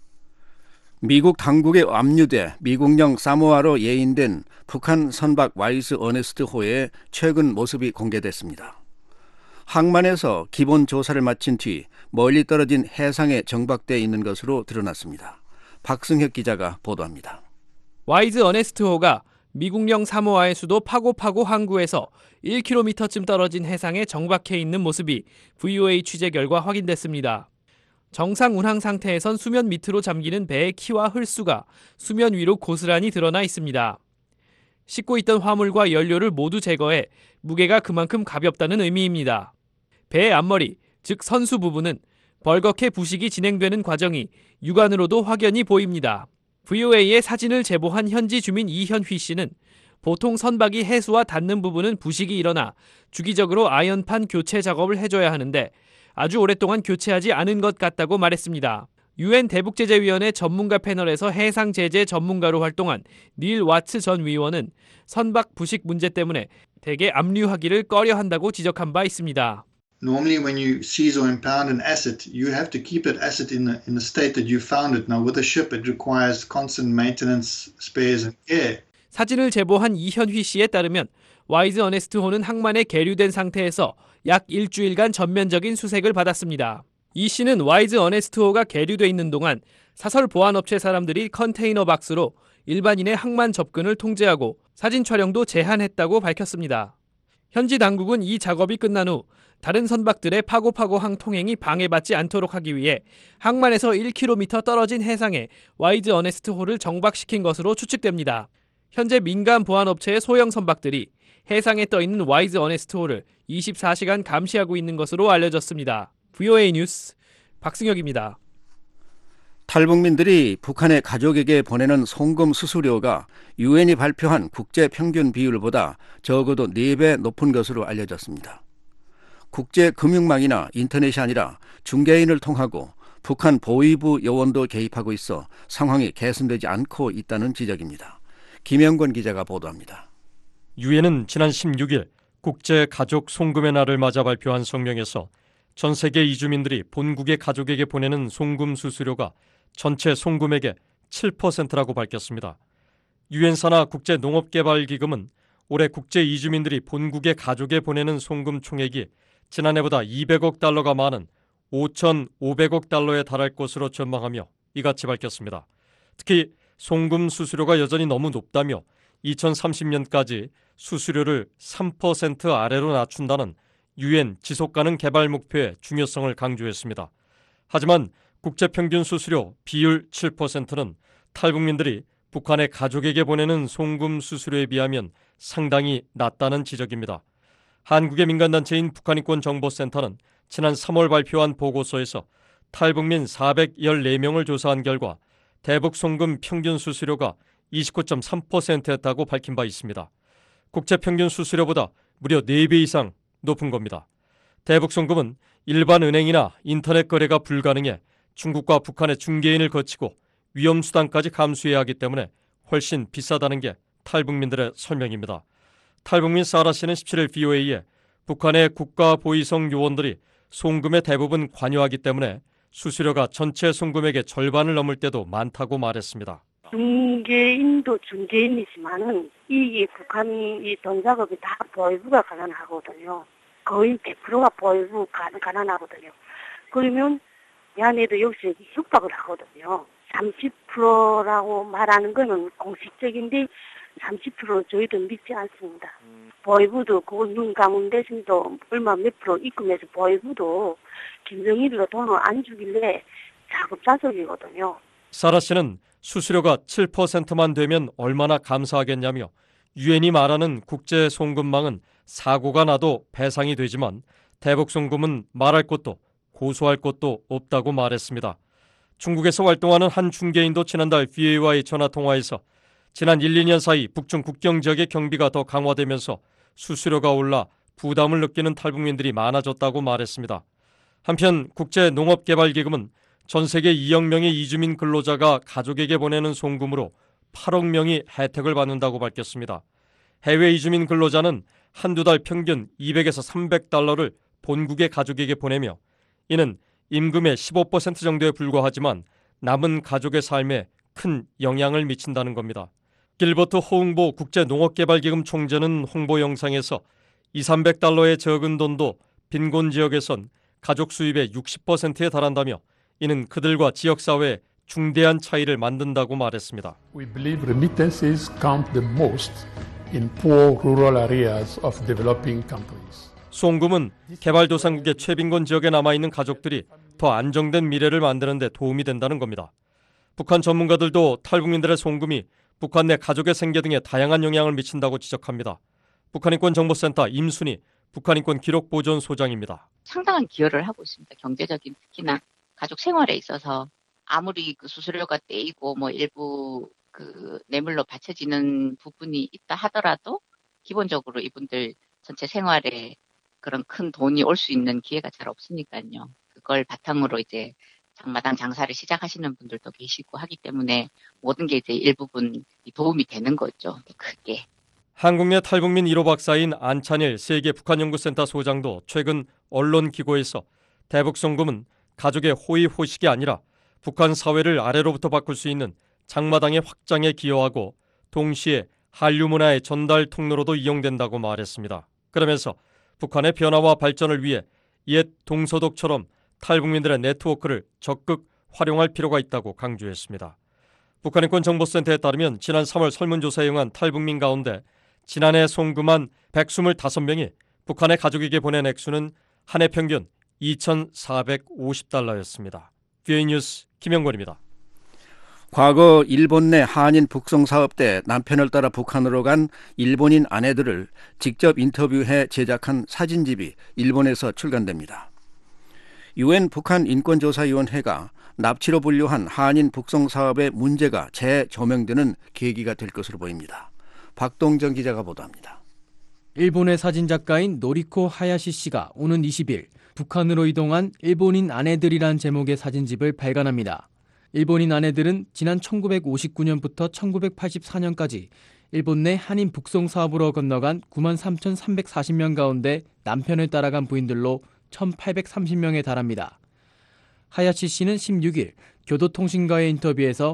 미국 당국에 압류돼 미국령 사모아로 예인된 북한 선박 와이즈 어네스트 호의 최근 모습이 공개됐습니다. 항만에서 기본 조사를 마친 뒤 멀리 떨어진 해상에 정박돼 있는 것으로 드러났습니다. 박승혁 기자가 보도합니다. 와이즈 어네스트호가 미국령 사모아의 수도 파고파고 항구에서 1km쯤 떨어진 해상에 정박해 있는 모습이 VOA 취재 결과 확인됐습니다. 정상 운항 상태에선 수면 밑으로 잠기는 배의 키와 홀수가 수면 위로 고스란히 드러나 있습니다. 싣고 있던 화물과 연료를 모두 제거해 무게가 그만큼 가볍다는 의미입니다. 배의 앞머리, 즉 선수 부분은 벌겋게 부식이 진행되는 과정이 육안으로도 확연히 보입니다. VOA의 사진을 제보한 현지 주민 이현휘 씨는 보통 선박이 해수와 닿는 부분은 부식이 일어나 주기적으로 아연판 교체 작업을 해줘야 하는데 아주 오랫동안 교체하지 않은 것 같다고 말했습니다. UN 대북제재위원회 전문가 패널에서 해상 제재 전문가로 활동한 닐 와츠 전 위원은 선박 부식 문제 때문에 대개 압류하기를 꺼려한다고 지적한 바 있습니다. Normally, when you seize or impound an asset, you have to keep that asset in the state that you found it. Now, with a ship, it requires constant maintenance, spares, and care. 사진을 제보한 이현휘 씨에 따르면 와이즈 어네스트호는 항만에 계류된 상태에서 약 일주일간 전면적인 수색을 받았습니다. 이 씨는 와이즈 어네스트호가 계류돼 있는 동안 사설 보안업체 사람들이 컨테이너 박스로 일반인의 항만 접근을 통제하고 사진 촬영도 제한했다고 밝혔습니다. 현지 당국은 이 작업이 끝난 후 다른 선박들의 파고파고항 통행이 방해받지 않도록 하기 위해 항만에서 1km 떨어진 해상에 와이즈 어네스트 호를 정박시킨 것으로 추측됩니다. 현재 민간 보안업체의 소형 선박들이 해상에 떠있는 와이즈 어네스트 호를 24시간 감시하고 있는 것으로 알려졌습니다. VOA 뉴스 박승혁입니다. 탈북민들이 북한의 가족에게 보내는 송금 수수료가 유엔이 발표한 국제 평균 비율보다 적어도 4배 높은 것으로 알려졌습니다. 국제 금융망이나 인터넷이 아니라 중개인을 통하고 북한 보위부 요원도 개입하고 있어 상황이 개선되지 않고 있다는 지적입니다. 김영권 기자가 보도합니다. 유엔은 지난 16일 국제 가족 송금의 날을 맞아 발표한 성명에서 전 세계 이주민들이 본국의 가족에게 보내는 송금 수수료가 전체 송금액의 7%라고 밝혔습니다. 유엔 산하 국제농업개발기금은 올해 국제 이주민들이 본국의 가족에 보내는 송금 총액이 지난해보다 200억 달러가 많은 5,500억 달러에 달할 것으로 전망하며 이같이 밝혔습니다. 특히 송금 수수료가 여전히 너무 높다며 2030년까지 수수료를 3% 아래로 낮춘다는 유엔 지속가능 개발 목표의 중요성을 강조했습니다. 하지만 국제평균 수수료 비율 7%는 탈북민들이 북한의 가족에게 보내는 송금 수수료에 비하면 상당히 낮다는 지적입니다. 한국의 민간단체인 북한인권정보센터는 지난 3월 발표한 보고서에서 탈북민 414명을 조사한 결과 대북 송금 평균 수수료가 29.3%였다고 밝힌 바 있습니다. 국제평균 수수료보다 무려 4배 이상 높은 겁니다. 대북 송금은 일반 은행이나 인터넷 거래가 불가능해 중국과 북한의 중개인을 거치고 위험수단까지 감수해야 하기 때문에 훨씬 비싸다는 게 탈북민들의 설명입니다. 탈북민 사라 씨는 17일 VOA에 북한의 국가보위성 요원들이 송금에 대부분 관여하기 때문에 수수료가 전체 송금액의 절반을 넘을 때도 많다고 말했습니다. 중개인도 중개인이지만은 이 북한이 돈 작업이 다 보위부가 가난하거든요. 거의 100%가 보위부 가난하거든요. 그러면 야네도 역시 협박을 하거든요. 30%라고 말하는 거는 공식적인데 30% 저희도 믿지 않습니다. 보위부도 그걸 눈 감은 대신도 얼마 몇 프로 입금해서 보위부도 김정일로 돈을 안 주길래 자급자족이거든요. 사라 씨는 수수료가 7%만 되면 얼마나 감사하겠냐며 유엔이 말하는 국제 송금망은 사고가 나도 배상이 되지만 대북 송금은 말할 것도 고소할 것도 없다고 말했습니다. 중국에서 활동하는 한 중개인도 지난달 VOA와의 전화통화에서 지난 1, 2년 사이 북중 국경 지역의 경비가 더 강화되면서 수수료가 올라 부담을 느끼는 탈북민들이 많아졌다고 말했습니다. 한편 국제농업개발기금은 전 세계 2억 명의 이주민 근로자가 가족에게 보내는 송금으로 8억 명이 혜택을 받는다고 밝혔습니다. 해외 이주민 근로자는 한두 달 평균 200에서 300달러를 본국의 가족에게 보내며 이는 임금의 15% 정도에 불과하지만 남은 가족의 삶에 큰 영향을 미친다는 겁니다. 길버트 호응보 국제농업개발기금 총재는 홍보 영상에서 200~300달러의 적은 돈도 빈곤 지역에선 가족 수입의 60%에 달한다며 이는 그들과 지역사회에 중대한 차이를 만든다고 말했습니다. We believe remittances count the most in poor rural areas of developing countries. 송금은 개발도상국의 최빈곤 지역에 남아있는 가족들이 더 안정된 미래를 만드는 데 도움이 된다는 겁니다. 북한 전문가들도 탈북민들의 송금이 북한 내 가족의 생계 등에 다양한 영향을 미친다고 지적합니다. 북한인권정보센터 임순희 북한인권기록보존소장입니다. 상당한 기여를 하고 있습니다. 경제적인 특히나 가족 생활에 있어서 아무리 그 수수료가 떼이고 뭐 일부 그 뇌물로 받쳐지는 부분이 있다 하더라도 기본적으로 이분들 전체 생활에 그런 큰 돈이 올 수 있는 기회가 잘 없으니까요. 그걸 바탕으로 이제 장마당 장사를 시작하시는 분들도 계시고 하기 때문에 모든 게 이제 일부분 도움이 되는 거죠. 크게. 한국 내 탈북민 1호 박사인 안찬일 세계 북한연구센터 소장도 최근 언론 기고에서 대북 송금은 가족의 호의호식이 아니라 북한 사회를 아래로부터 바꿀 수 있는 장마당의 확장에 기여하고 동시에 한류 문화의 전달 통로로도 이용된다고 말했습니다. 그러면서 북한의 변화와 발전을 위해 옛 동서독처럼 탈북민들의 네트워크를 적극 활용할 필요가 있다고 강조했습니다. 북한인권정보센터에 따르면 지난 3월 설문조사에 응한 탈북민 가운데 지난해 송금한 125명이 북한의 가족에게 보낸 액수는 한 해 평균 2,450달러였습니다. VOA 뉴스 김영권입니다. 과거 일본 내 한인 북송 사업 때 남편을 따라 북한으로 간 일본인 아내들을 직접 인터뷰해 제작한 사진집이 일본에서 출간됩니다. UN 북한 인권조사위원회가 납치로 분류한 한인 북송 사업의 문제가 재조명되는 계기가 될 것으로 보입니다. 박동정 기자가 보도합니다. 일본의 사진작가인 노리코 하야시 씨가 오는 20일 북한으로 이동한 일본인 아내들이란 제목의 사진집을 발간합니다. 일본인 아내들은 지난 1959년부터 1984년까지 일본 내 한인 북송 사업으로 건너간 93,340명 가운데 남편을 따라간 부인들로 1,830명에 달합니다. 하야시 씨는 16일 교도통신과의 인터뷰에서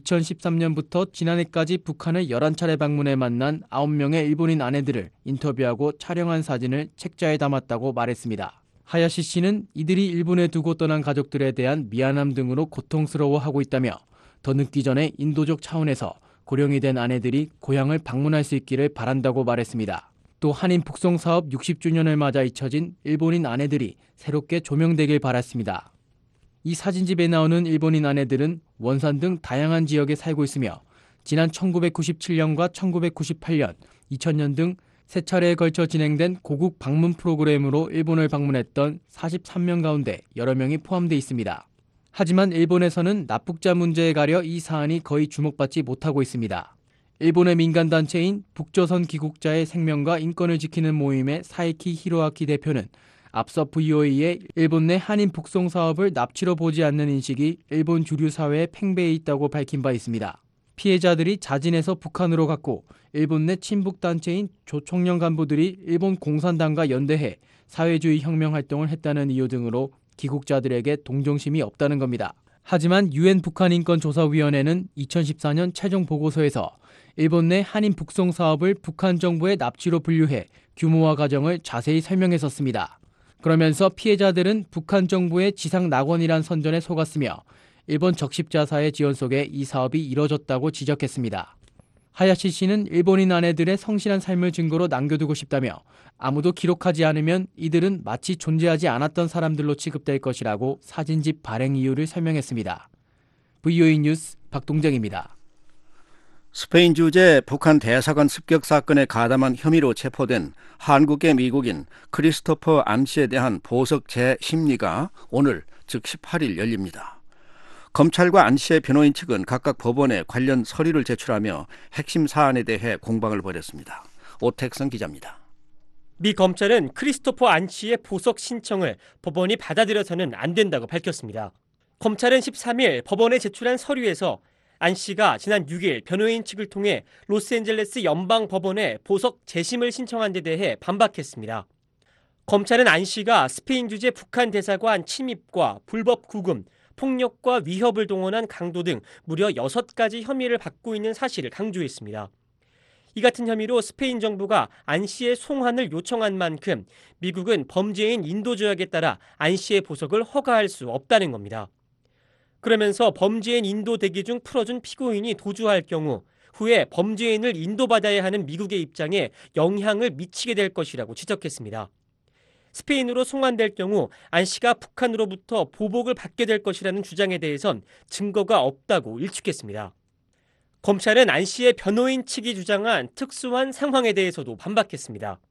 2013년부터 지난해까지 북한을 11차례 방문해 만난 9명의 일본인 아내들을 인터뷰하고 촬영한 사진을 책자에 담았다고 말했습니다. 하야시 씨는 이들이 일본에 두고 떠난 가족들에 대한 미안함 등으로 고통스러워하고 있다며 더 늙기 전에 인도적 차원에서 고령이 된 아내들이 고향을 방문할 수 있기를 바란다고 말했습니다. 또 한인 북송 사업 60주년을 맞아 잊혀진 일본인 아내들이 새롭게 조명되길 바랐습니다. 이 사진집에 나오는 일본인 아내들은 원산 등 다양한 지역에 살고 있으며 지난 1997년과 1998년, 2000년 등 세 차례에 걸쳐 진행된 고국 방문 프로그램으로 일본을 방문했던 43명 가운데 여러 명이 포함되어 있습니다. 하지만 일본에서는 납북자 문제에 가려 이 사안이 거의 주목받지 못하고 있습니다. 일본의 민간단체인 북조선 귀국자의 생명과 인권을 지키는 모임의 사이키 히로아키 대표는 앞서 VOA의 일본 내 한인 북송 사업을 납치로 보지 않는 인식이 일본 주류 사회에 팽배해 있다고 밝힌 바 있습니다. 피해자들이 자진해서 북한으로 갔고 일본 내 친북단체인 조총련 간부들이 일본 공산당과 연대해 사회주의 혁명 활동을 했다는 이유 등으로 귀국자들에게 동정심이 없다는 겁니다. 하지만 UN 북한인권조사위원회는 2014년 최종 보고서에서 일본 내 한인 북송 사업을 북한 정부의 납치로 분류해 규모와 과정을 자세히 설명했었습니다. 그러면서 피해자들은 북한 정부의 지상 낙원이란 선전에 속았으며 일본 적십자사의 지원 속에 이 사업이 이뤄졌다고 지적했습니다. 하야시 씨는 일본인 아내들의 성실한 삶을 증거로 남겨두고 싶다며 아무도 기록하지 않으면 이들은 마치 존재하지 않았던 사람들로 취급될 것이라고 사진집 발행 이유를 설명했습니다. VOA 뉴스 박동정입니다. 스페인 주재 북한 대사관 습격 사건에 가담한 혐의로 체포된 한국계 미국인 크리스토퍼 안 씨에 대한 보석 재심리가 오늘 즉 18일 열립니다. 검찰과 안 씨의 변호인 측은 각각 법원에 관련 서류를 제출하며 핵심 사안에 대해 공방을 벌였습니다. 오택성 기자입니다. 미 검찰은 크리스토퍼 안 씨의 보석 신청을 법원이 받아들여서는 안 된다고 밝혔습니다. 검찰은 13일 법원에 제출한 서류에서 안 씨가 지난 6일 변호인 측을 통해 로스앤젤레스 연방법원에 보석 재심을 신청한 데 대해 반박했습니다. 검찰은 안 씨가 스페인 주재 북한 대사관 침입과 불법 구금, 폭력과 위협을 동원한 강도 등 무려 6가지 혐의를 받고 있는 사실을 강조했습니다. 이 같은 혐의로 스페인 정부가 안 씨의 송환을 요청한 만큼 미국은 범죄인 인도 조약에 따라 안 씨의 보석을 허가할 수 없다는 겁니다. 그러면서 범죄인 인도 대기 중 풀어준 피고인이 도주할 경우 후에 범죄인을 인도받아야 하는 미국의 입장에 영향을 미치게 될 것이라고 지적했습니다. 스페인으로 송환될 경우 안 씨가 북한으로부터 보복을 받게 될 것이라는 주장에 대해선 증거가 없다고 일축했습니다. 검찰은 안 씨의 변호인 측이 주장한 특수한 상황에 대해서도 반박했습니다.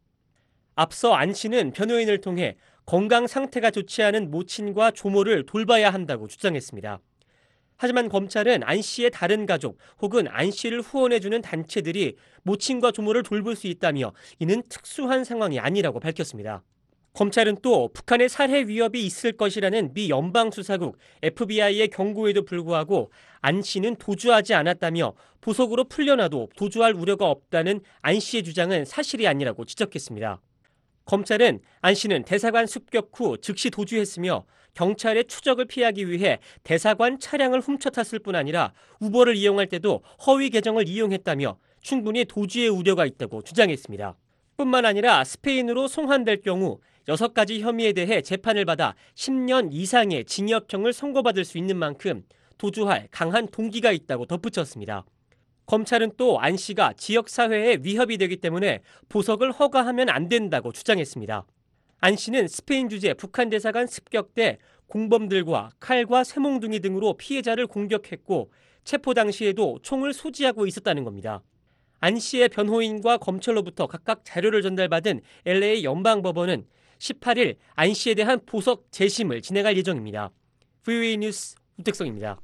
앞서 안 씨는 변호인을 통해 건강 상태가 좋지 않은 모친과 조모를 돌봐야 한다고 주장했습니다. 하지만 검찰은 안 씨의 다른 가족 혹은 안 씨를 후원해주는 단체들이 모친과 조모를 돌볼 수 있다며 이는 특수한 상황이 아니라고 밝혔습니다. 검찰은 또 북한의 살해 위협이 있을 것이라는 미 연방수사국 FBI의 경고에도 불구하고 안 씨는 도주하지 않았다며 보석으로 풀려나도 도주할 우려가 없다는 안 씨의 주장은 사실이 아니라고 지적했습니다. 검찰은 안 씨는 대사관 습격 후 즉시 도주했으며 경찰의 추적을 피하기 위해 대사관 차량을 훔쳐 탔을 뿐 아니라 우버를 이용할 때도 허위 계정을 이용했다며 충분히 도주의 우려가 있다고 주장했습니다. 뿐만 아니라 스페인으로 송환될 경우 6가지 혐의에 대해 재판을 받아 10년 이상의 징역형을 선고받을 수 있는 만큼 도주할 강한 동기가 있다고 덧붙였습니다. 검찰은 또 안 씨가 지역사회에 위협이 되기 때문에 보석을 허가하면 안 된다고 주장했습니다. 안 씨는 스페인 주재 북한 대사관 습격 때 공범들과 칼과 쇠몽둥이 등으로 피해자를 공격했고 체포 당시에도 총을 소지하고 있었다는 겁니다. 안 씨의 변호인과 검찰로부터 각각 자료를 전달받은 LA 연방법원은 18일 안 씨에 대한 보석 재심을 진행할 예정입니다. VOA 뉴스 우택성입니다.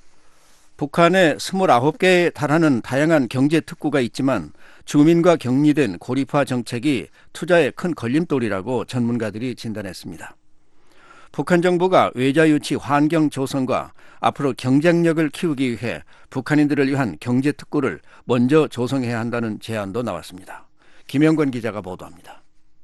북한에 29개에 달하는 다양한 경제 특구가 있지만 주민과 격리된 고립화 정책이 투자에 큰 걸림돌이라고 전문가들이 진단했습니다. 북한 정부가 외자 유치 환경 조성과 앞으로 경쟁력을 키우기 위해 북한인들을 위한 경제 특구를 먼저 조성해야 한다는 제안도 나왔습니다. 김영권 기자가 보도합니다.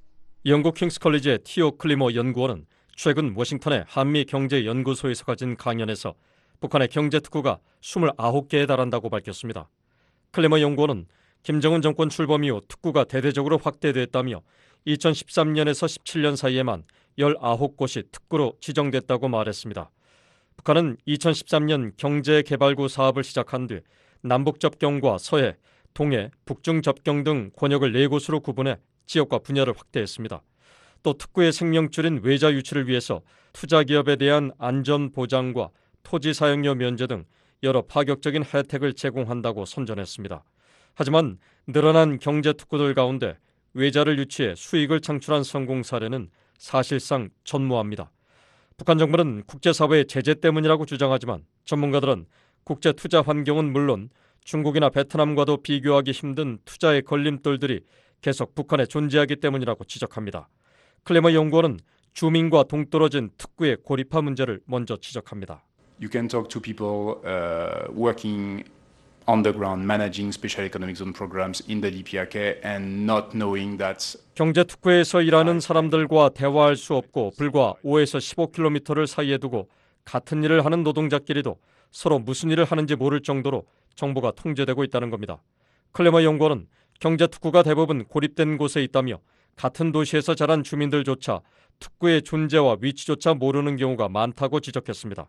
영국 킹스 컬리지의 티오 클리머 연구원은 최근 워싱턴의 한미경제연구소에서 가진 강연에서 북한의 경제특구가 29개에 달한다고 밝혔습니다. 클리머 연구원은 김정은 정권 출범 이후 특구가 대대적으로 확대됐다며 2013년에서 17년 사이에만 19곳이 특구로 지정됐다고 말했습니다. 북한은 2013년 경제개발구 사업을 시작한 뒤 남북접경과 서해, 동해, 북중접경 등 권역을 4곳으로 구분해 지역과 분야를 확대했습니다. 또 특구의 생명줄인 외자 유치를 위해서 투자기업에 대한 안전보장과 토지 사용료 면제 등 여러 파격적인 혜택을 제공한다고 선전했습니다. 하지만 늘어난 경제 특구들 가운데 외자를 유치해 수익을 창출한 성공 사례는 사실상 전무합니다. 북한 정부는 국제사회의 제재 때문이라고 주장하지만 전문가들은 국제 투자 환경은 물론 중국이나 베트남과도 비교하기 힘든 투자의 걸림돌들이 계속 북한에 존재하기 때문이라고 지적합니다. 클레머 연구원은 주민과 동떨어진 특구의 고립화 문제를 먼저 지적합니다. You can talk to people working on the ground, managing special economic zone programs in the DPRK and not knowing that 경제 특구에서 일하는 사람들과 대화할 수 없고 불과 5에서 15km를 사이에 두고 같은 일을 하는 노동자끼리도 서로 무슨 일을 하는지 모를 정도로 정보가 통제되고 있다는 겁니다. 클레머 연구원은 경제 특구가 대부분 고립된 곳에 있다며 같은 도시에서 자란 주민들조차 특구의 존재와 위치조차 모르는 경우가 많다고 지적했습니다.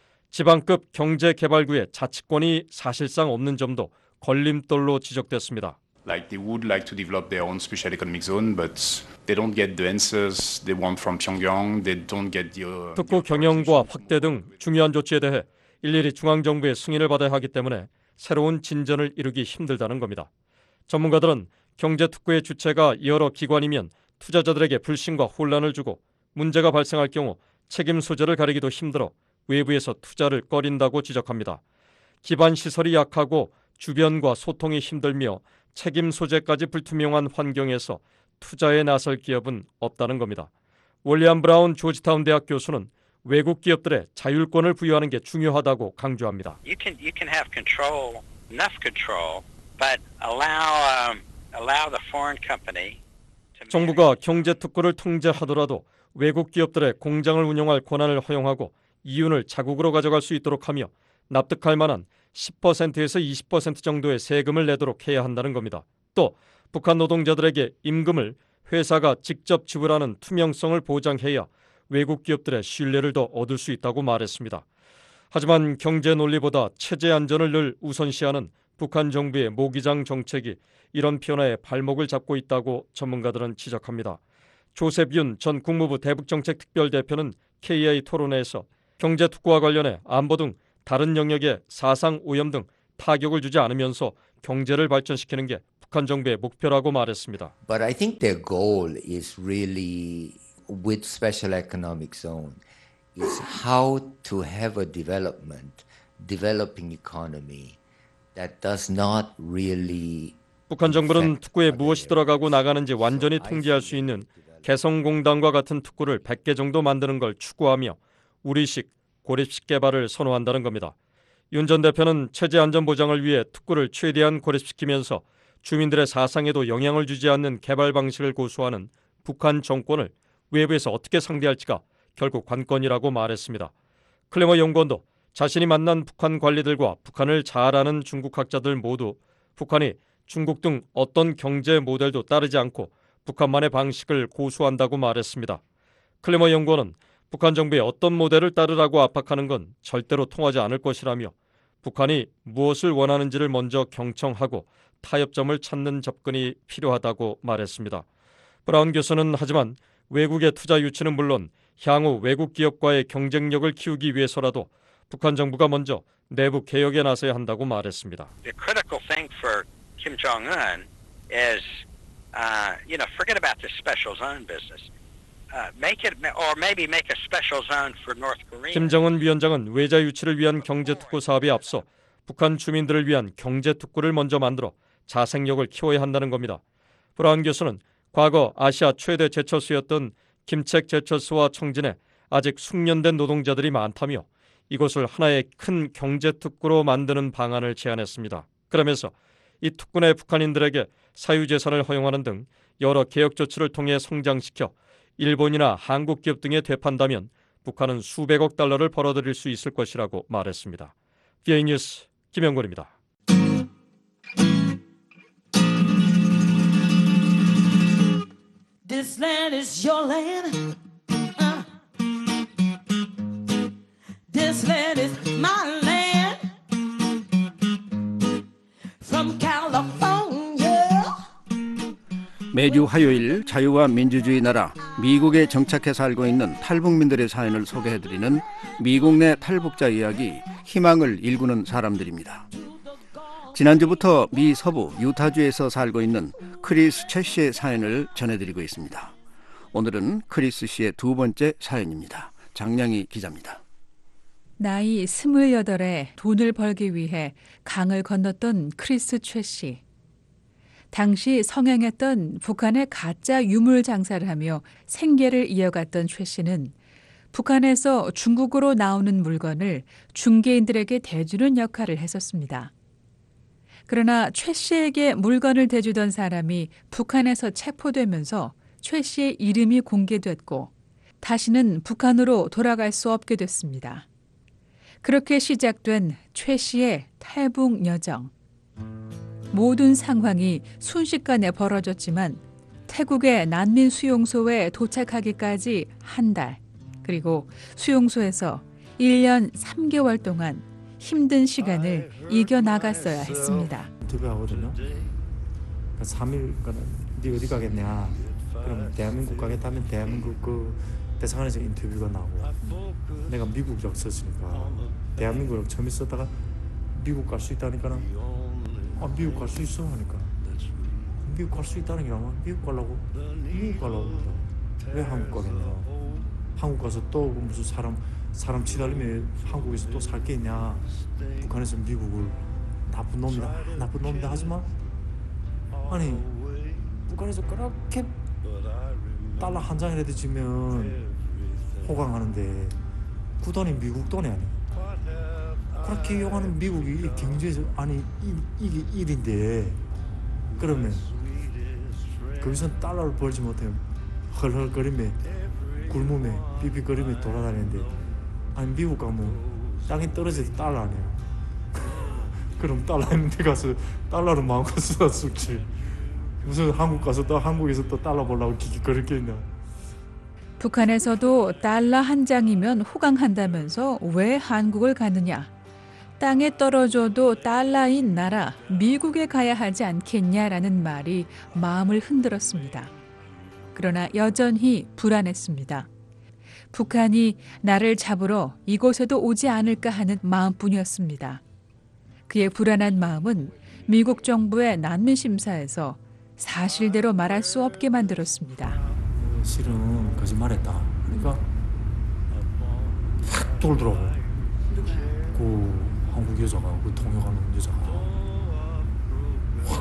지방급 경제개발구의 자치권이 사실상 없는 점도 걸림돌로 지적됐습니다. like they would like to develop their own special economic zone, but they don't get the answers they want from Pyongyang. They don't get the 특구 경영과 확대 등 중요한 조치에 대해 일일이 중앙정부의 승인을 받아야 하기 때문에 새로운 진전을 이루기 힘들다는 겁니다. 전문가들은 경제특구의 주체가 여러 기관이면 투자자들에게 불신과 혼란을 주고 문제가 발생할 경우 책임 소재를 가리기도 힘들어 외부에서 투자를 꺼린다고 지적합니다. 기반 시설이 약하고 주변과 소통이 힘들며 책임 소재까지 불투명한 환경에서 투자에 나설 기업은 없다는 겁니다. 윌리엄 브라운 조지타운 대학 교수는 외국 기업들의 자율권을 부여하는 게 중요하다고 강조합니다. You can have control, enough control, but allow the foreign company. 정부가 경제 특구를 통제하더라도 외국 기업들의 공장을 운영할 권한을 허용하고 이윤을 자국으로 가져갈 수 있도록 하며 납득할 만한 10%에서 20% 정도의 세금을 내도록 해야 한다는 겁니다. 또 북한 노동자들에게 임금을 회사가 직접 지불하는 투명성을 보장해야 외국 기업들의 신뢰를 더 얻을 수 있다고 말했습니다. 하지만 경제 논리보다 체제 안전을 늘 우선시하는 북한 정부의 모기장 정책이 이런 변화에 발목을 잡고 있다고 전문가들은 지적합니다. 조셉 윤 전 국무부 대북정책특별대표는 KI 토론회에서 경제 특구와 관련해 안보 등 다른 영역에 사상 오염 등 타격을 주지 않으면서 경제를 발전시키는 게 북한 정부의 목표라고 말했습니다. But I think their goal is really with special economic zone is how to have a developing economy that does not really 북한 정부는 특구에 무엇이 들어가고 나가는지 완전히 통제할 수 있는 개성공단과 같은 특구를 100개 정도 만드는 걸 추구하며 우리식, 고립식 개발을 선호한다는 겁니다. 윤 전 대표는 체제 안전 보장을 위해 특구를 최대한 고립시키면서 주민들의 사상에도 영향을 주지 않는 개발 방식을 고수하는 북한 정권을 외부에서 어떻게 상대할지가 결국 관건이라고 말했습니다. 클레머 연구원도 자신이 만난 북한 관리들과 북한을 잘 아는 중국 학자들 모두 북한이 중국 등 어떤 경제 모델도 따르지 않고 북한만의 방식을 고수한다고 말했습니다. 클레머 연구원은 북한 정부의 어떤 모델을 따르라고 압박하는 건 절대로 통하지 않을 것이라며 북한이 무엇을 원하는지를 먼저 경청하고 타협점을 찾는 접근이 필요하다고 말했습니다. 브라운 교수는 하지만 외국의 투자 유치는 물론 향후 외국 기업과의 경쟁력을 키우기 위해서라도 북한 정부가 먼저 내부 개혁에 나서야 한다고 말했습니다. The critical thing for Kim Jong-un is, forget about this special zone business. Make it, or maybe make a special zone for North Korea. 김정은 위원장은 외자 유치를 위한 경제특구 사업에 앞서 북한 주민들을 위한 경제특구를 먼저 만들어 자생력을 키워야 한다는 겁니다. 브라운 교수는 과거 아시아 최대 제철소였던 김책 제철소와 청진에 아직 숙련된 노동자들이 많다며 이곳을 하나의 큰 경제특구로 만드는 방안을 제안했습니다. 그러면서 이 특구 내 북한인들에게 사유재산을 허용하는 등 여러 개혁 조치를 통해 성장시켜 일본이나 한국 기업 등에 되판다면 북한은 수백억 달러를 벌어들일 수 있을 것이라고 말했습니다. VOA 뉴스 김영곤입니다. This land is your land. This land is my land. From California. 매주 화요일 자유와 민주주의 나라 미국에 정착해 살고 있는 탈북민들의 사연을 소개해드리는 미국 내 탈북자 이야기, 희망을 일구는 사람들입니다. 지난주부터 미 서부 유타주에서 살고 있는 크리스 채 씨의 사연을 전해드리고 있습니다. 오늘은 크리스 씨의 두 번째 사연입니다. 장량희 기자입니다. 나이 28에 돈을 벌기 위해 강을 건넜던 크리스 채 씨. 당시 성행했던 북한의 가짜 유물 장사를 하며 생계를 이어갔던 최 씨는 북한에서 중국으로 나오는 물건을 중개인들에게 대주는 역할을 했었습니다. 그러나 최 씨에게 물건을 대주던 사람이 북한에서 체포되면서 최 씨의 이름이 공개됐고 다시는 북한으로 돌아갈 수 없게 됐습니다. 그렇게 시작된 최 씨의 탈북 여정. 모든 상황이 순식간에 벌어졌지만 태국의 난민 수용소에 도착하기까지 한 달, 그리고 수용소에서 1년 3개월 동안 힘든 시간을 이겨나갔어야 했습니다. 인터뷰하거든요. 3일간 네 어디 가겠냐. 그럼 대한민국 가겠다면 대한민국 그 대사관에서 인터뷰가 나오고, 내가 미국이라고 썼으니까 대한민국을 처음 썼다가 미국 갈 수 있다니까는 미국 갈 수 있어 하니까, 미국 갈 수 있다는 게 아마 미국 가려고 왜 한국 가겠냐. 한국 가서 또 무슨 사람 치달리면 한국에서 또 살 게 있냐. 북한에서 미국을 나쁜 놈이다 하지만, 아니 북한에서 그렇게 달러 한 장이라도 지면 호강하는데 그 돈이 미국 돈이 아니야. 그렇게 이용하는 미국이 경제에서, 아니 이게 일인데, 그러면 거기서 달러를 벌지 못해 헐헐거리며 굶으며 삐삐거리며 돌아다니는데, 아니 미국 가면 땅이 떨어져도 달러 아니야. 그럼 달러 있는 데 가서 달러로 마음껏 쓰다 죽지. 무슨 한국 가서 또 한국에서 또 달러 벌라고 기기거리겠냐. 북한에서도 달러 한 장이면 호강한다면서 왜 한국을 가느냐. 땅에 떨어져도 달러인 나라 미국에 가야 하지 않겠냐라는 말이 마음을 흔들었습니다. 그러나 여전히 불안했습니다. 북한이 나를 잡으러 이곳에도 오지 않을까 하는 마음뿐이었습니다. 그의 불안한 마음은 미국 정부의 난민 심사에서 사실대로 말할 수 없게 만들었습니다. 실은 거짓말했다. 그러니까 확 돌더라고. 그 한국 여자가, 그 통역하는 여자가 확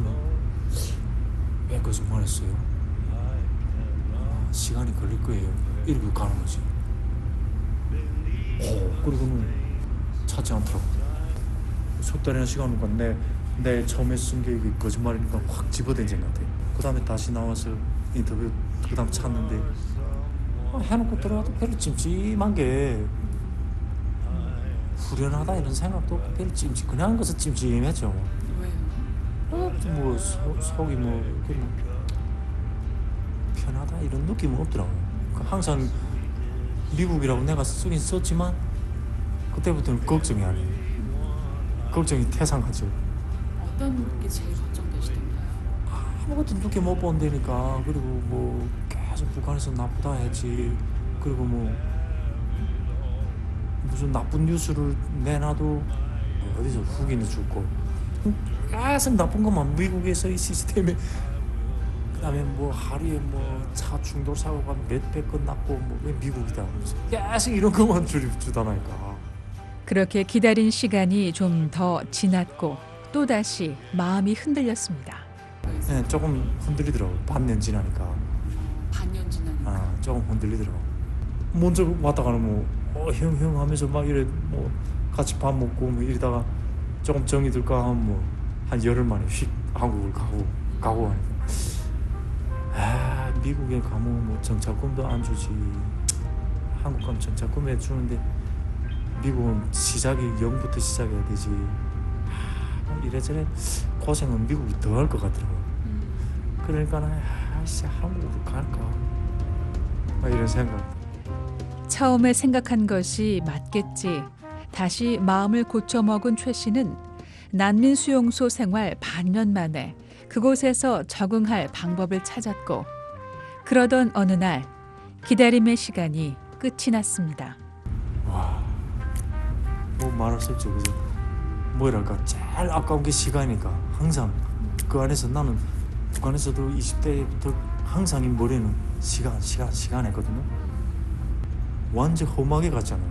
왜 거짓말했어요? 시간이 걸릴 거예요. 이렇게 가는 거지. 그리고는 찾지 않더라고. 석 달이나 시간 오니까 내 처음에 쓴 게 거짓말이니까 확 집어던진 것 같아. 그 다음에 다시 나와서 인터뷰 그 다음 찾는데 해놓고 들어가도 별로 찜찜한 게, 후련하다 이런 생각도 별로 그냥 가서 찜찜했죠. 왜요? 뭐 속이 편하다 이런 느낌은 없더라고. 항상 미국이라고 내가 쓰긴 썼지만 그때부터는 걱정이 아니에요. 걱정이 태산하죠. 어떤 게 제일 걱정되시던가요? 아무것도 늦게 못 본다니까. 그리고 뭐 계속 북한에서 나쁘다 했지. 그리고 뭐 무슨 나쁜 뉴스를 내놔도 어디서 흑인이 죽고 계속 나쁜 것만 미국에서 이 시스템에. 그다음에 뭐 하루에 뭐 차 충돌 사고가 몇백 건 났고 뭐 왜 미국이다 하면서 계속 이런 것만 주다니까. 그렇게 기다린 시간이 좀 더 지났고 또다시 마음이 흔들렸습니다. 네, 조금 흔들리더라고. 반년 지나니까. 반년 지나니까. 조금 흔들리더라고. 먼저 왔다 가는 뭐 형 하면서 막 이래 뭐 같이 밥 먹고 뭐 이러다가 조금 정이 들까 하면 뭐 한 열흘 만에 휙 한국을 가고 하니까 미국에 가면 뭐 정착금도 안 주지. 한국 가면 정착금 해주는데 미국은 시작이 0부터 시작해야 되지. 이래저래 고생은 미국이 더 할 것 같더라고. 그러니까 한국으로 갈까 이런 생각. 처음에 생각한 것이 맞겠지. 다시 마음을 고쳐먹은 최 씨는 난민 수용소 생활 반년 만에 그곳에서 적응할 방법을 찾았고 그러던 어느 날 기다림의 시간이 끝이 났습니다. 뭐 말할 수 없죠. 그래서 뭐랄까 제일 아까운 게 시간이니까 항상 그 안에서 나는 북한에서도 20대부터 항상 이 머리는 시간 했거든요. 완전 험하게 갔잖아요.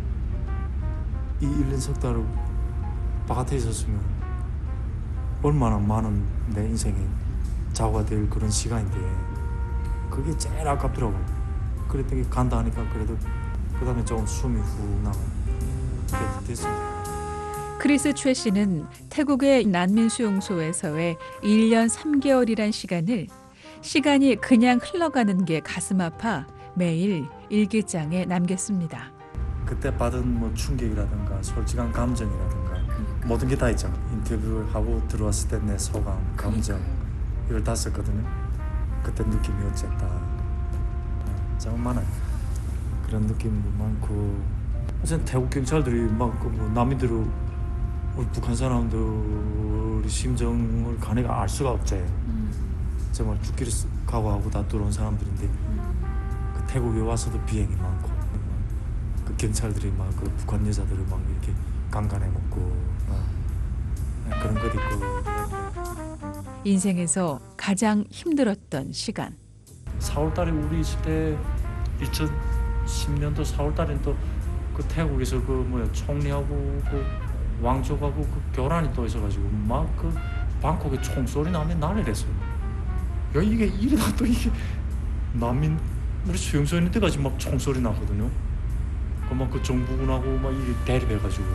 이 1년 석 달을 바깥에 있었으면 얼마나 많은 내 인생에 좌우가 될 그런 시간인데 그게 제일 아깝더라고요. 그랬더니 간다 하니까 그래도 그 다음에 조금 숨이 훅 나고 그렇게 됐습니다. 크리스 최 씨는 태국의 난민 수용소에서의 1년 3개월이란 시간이 그냥 흘러가는 게 가슴 아파 매일 일기장에 남겼습니다. 그때 받은 뭐 충격이라든가 솔직한 감정이라든가 모든 게 다 있잖아. 인터뷰를 하고 들어왔을 때 내 소감, 감정 이걸 다 썼거든요. 그때 느낌이 어쨌다. 정말 많아요. 그런 느낌도 많고 어쨌든 태국 경찰들이 막 뭐 난민들을 우리 북한 사람들의 심정을 간에가 알 수가 없지. 정말 죽기를 각오하고 다 들어온 사람들인데 그 태국에 와서도 비행이 많고 그 경찰들이 막 그 북한 여자들을 막 이렇게 강간해 먹고 그런 것 있고. 인생에서 가장 힘들었던 시간. 4월달에 우리 있을 때 2010년도 4월달엔 또 그 태국에서 그 뭐야 총리하고 그 왕족하고 그 교란이 또 있어가지고 막 그 방콕에 총소리 나면 난리랬어요. 야 이게 이러다 또 이게 난민 우리 수용소에 있는 때까지 막 총소리 나거든요. 막 그 정부군하고 막 이게 대립해가지고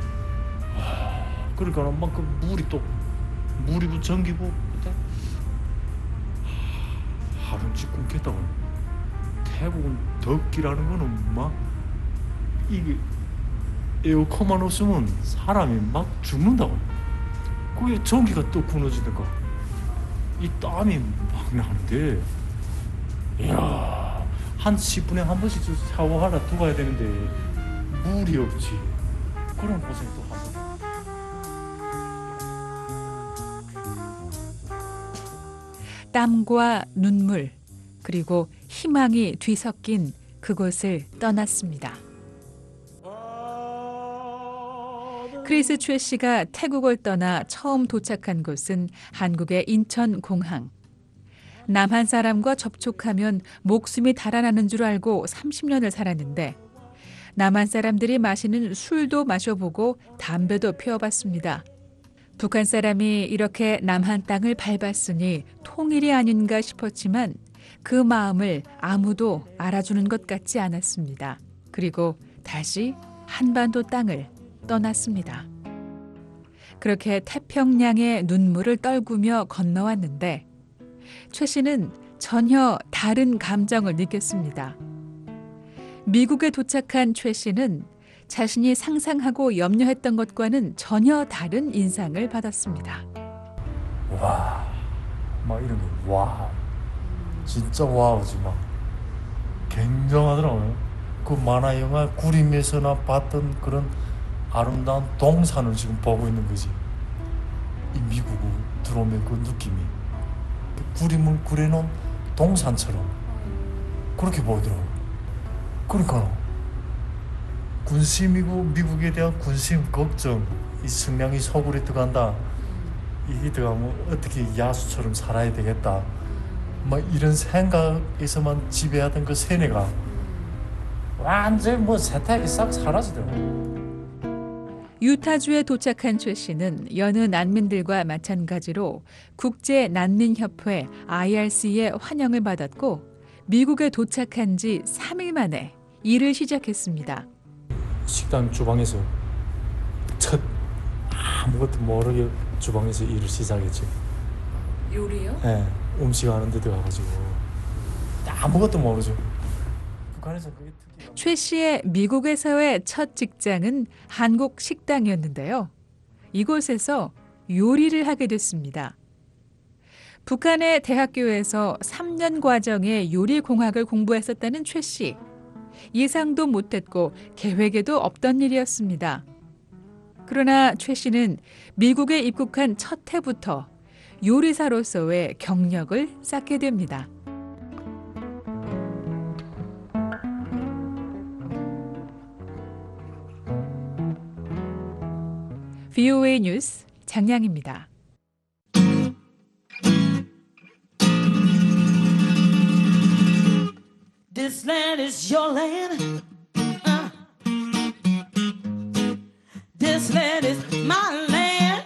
그러니까 막 그 물이 전기고 그때 하루씩 굶겠다고. 태국은 덥기라는 거는 막 이게 에어컨만 없으면 사람이 막 죽는다고. 그게 전기가 또 끊어지니까 이 땀이 막 나는데 이야 한 10분에 한 번씩 샤워하러 들어가야 되는데 물이 없지. 그런 고생도 하고. 땀과 눈물 그리고 희망이 뒤섞인 그곳을 떠났습니다. 크리스 최 씨가 태국을 떠나 처음 도착한 곳은 한국의 인천공항. 남한 사람과 접촉하면 목숨이 달아나는 줄 알고 30년을 살았는데 남한 사람들이 마시는 술도 마셔보고 담배도 피워봤습니다. 북한 사람이 이렇게 남한 땅을 밟았으니 통일이 아닌가 싶었지만 그 마음을 아무도 알아주는 것 같지 않았습니다. 그리고 다시 한반도 땅을 떠났습니다. 그렇게 태평양의 눈물을 떨구며 건너왔는데 최 씨는 전혀 다른 감정을 느꼈습니다. 미국에 도착한 최 씨는 자신이 상상하고 염려했던 것과는 전혀 다른 인상을 받았습니다. 와, 막 이런 게 와, 진짜 와우지 막 굉장하더라고요. 그 만화 영화 구림에서나 봤던 그런 아름다운 동산을 지금 보고 있는 거지. 이 미국을 들어오면 그 느낌이 그림을 그려놓은 동산처럼 그렇게 보이더라고. 그러니까 군심이고 미국에 대한 군심, 걱정, 이 성량이 속으로 들어간다. 이게 들어가면 어떻게 야수처럼 살아야 되겠다. 막 이런 생각에서만 지배하던 그 세뇌가 완전 뭐 세탁이 싹 사라지더라고. 유타주에 도착한 최 씨는 여느 난민들과 마찬가지로 국제난민협회 IRC의 환영을 받았고 미국에 도착한 지 3일 만에 일을 시작했습니다. 식당 주방에서 첫 아무것도 모르게 주방에서 일을 시작했지. 요리요? 네, 음식 하는 데 들어가가지고 아무것도 모르죠. 북한에서 그게 최 씨의 미국에서의 첫 직장은 한국 식당이었는데요. 이곳에서 요리를 하게 됐습니다. 북한의 대학교에서 3년 과정의 요리공학을 공부했었다는 최 씨. 예상도 못했고 계획에도 없던 일이었습니다. 그러나 최 씨는 미국에 입국한 첫 해부터 요리사로서의 경력을 쌓게 됩니다. VOA 뉴스 장량입니다. This land is your land. This land is my land.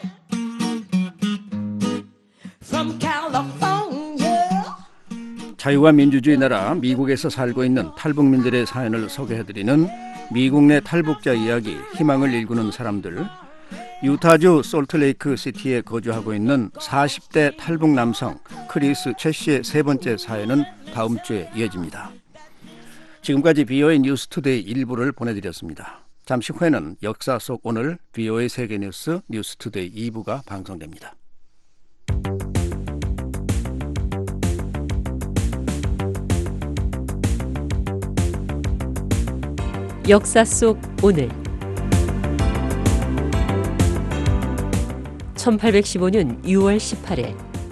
From California. 자유와 민주주의 나라 미국에서 살고 있는 탈북민들의 사연을 소개해드리는 미국 내 탈북자 이야기, 희망을 일구는 사람들. 유타주 솔트레이크 시티에 거주하고 있는 40대 탈북 남성 크리스 최 씨의 세 번째 사연은 다음 주에 이어집니다. 지금까지 VOA 뉴스 투데이 1부를 보내드렸습니다. 잠시 후에는 역사 속 오늘 VOA 세계뉴스 뉴스 투데이 2부가 방송됩니다. 역사 속 오늘 1815년 6월 18일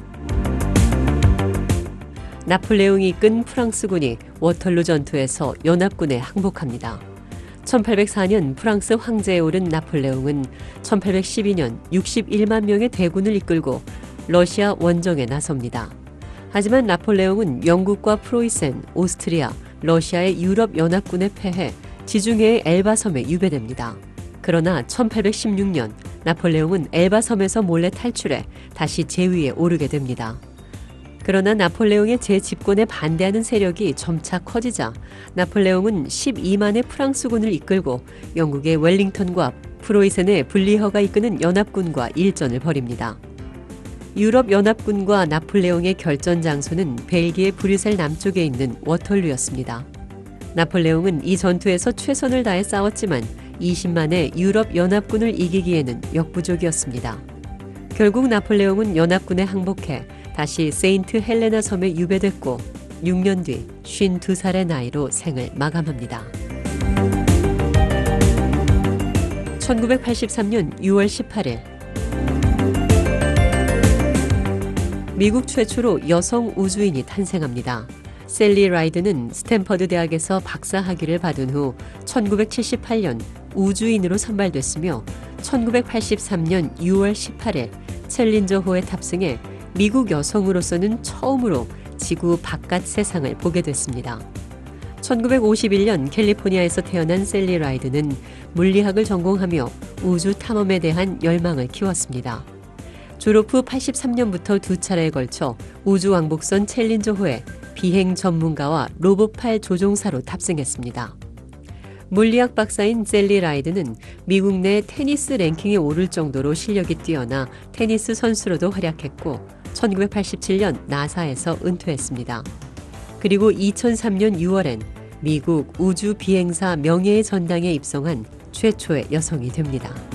나폴레옹이 이끈 프랑스군이 워털루 전투에서 연합군에 항복합니다. 1804년 프랑스 황제에 오른 나폴레옹은 1812년 61만 명의 대군을 이끌고 러시아 원정에 나섭니다. 하지만 나폴레옹은 영국과 프로이센, 오스트리아, 러시아의 유럽 연합군에 패해 지중해의 엘바 섬에 유배됩니다. 그러나 1816년 나폴레옹은 엘바 섬에서 몰래 탈출해 다시 제위에 오르게 됩니다. 그러나 나폴레옹의 재집권에 반대하는 세력이 점차 커지자 나폴레옹은 12만의 프랑스군을 이끌고 영국의 웰링턴과 프로이센의 블리허가 이끄는 연합군과 일전을 벌입니다. 유럽 연합군과 나폴레옹의 결전 장소는 벨기에 브뤼셀 남쪽에 있는 워털루였습니다. 나폴레옹은 이 전투에서 최선을 다해 싸웠지만 20만의 유럽 연합군을 이기기에는 역부족이었습니다. 결국 나폴레옹은 연합군에 항복해 다시 세인트 헬레나 섬에 유배됐고 6년 뒤 52살의 나이로 생을 마감합니다. 1983년 6월 18일 미국 최초로 여성 우주인이 탄생합니다. 셀리 라이드는 스탠퍼드 대학에서 박사 학위를 받은 후 1978년 우주인으로 선발됐으며 1983년 6월 18일 챌린저호에 탑승해 미국 여성으로서는 처음으로 지구 바깥 세상을 보게 됐습니다. 1951년 캘리포니아에서 태어난 셀리 라이드는 물리학을 전공하며 우주 탐험에 대한 열망을 키웠습니다. 졸업 후 83년부터 두 차례에 걸쳐 우주왕복선 챌린저호에 비행 전문가와 로봇팔 조종사로 탑승했습니다. 물리학 박사인 셀리 라이드는 미국 내 테니스 랭킹에 오를 정도로 실력이 뛰어나 테니스 선수로도 활약했고 1987년 나사에서 은퇴했습니다. 그리고 2003년 6월엔 미국 우주 비행사 명예의 전당에 입성한 최초의 여성이 됩니다.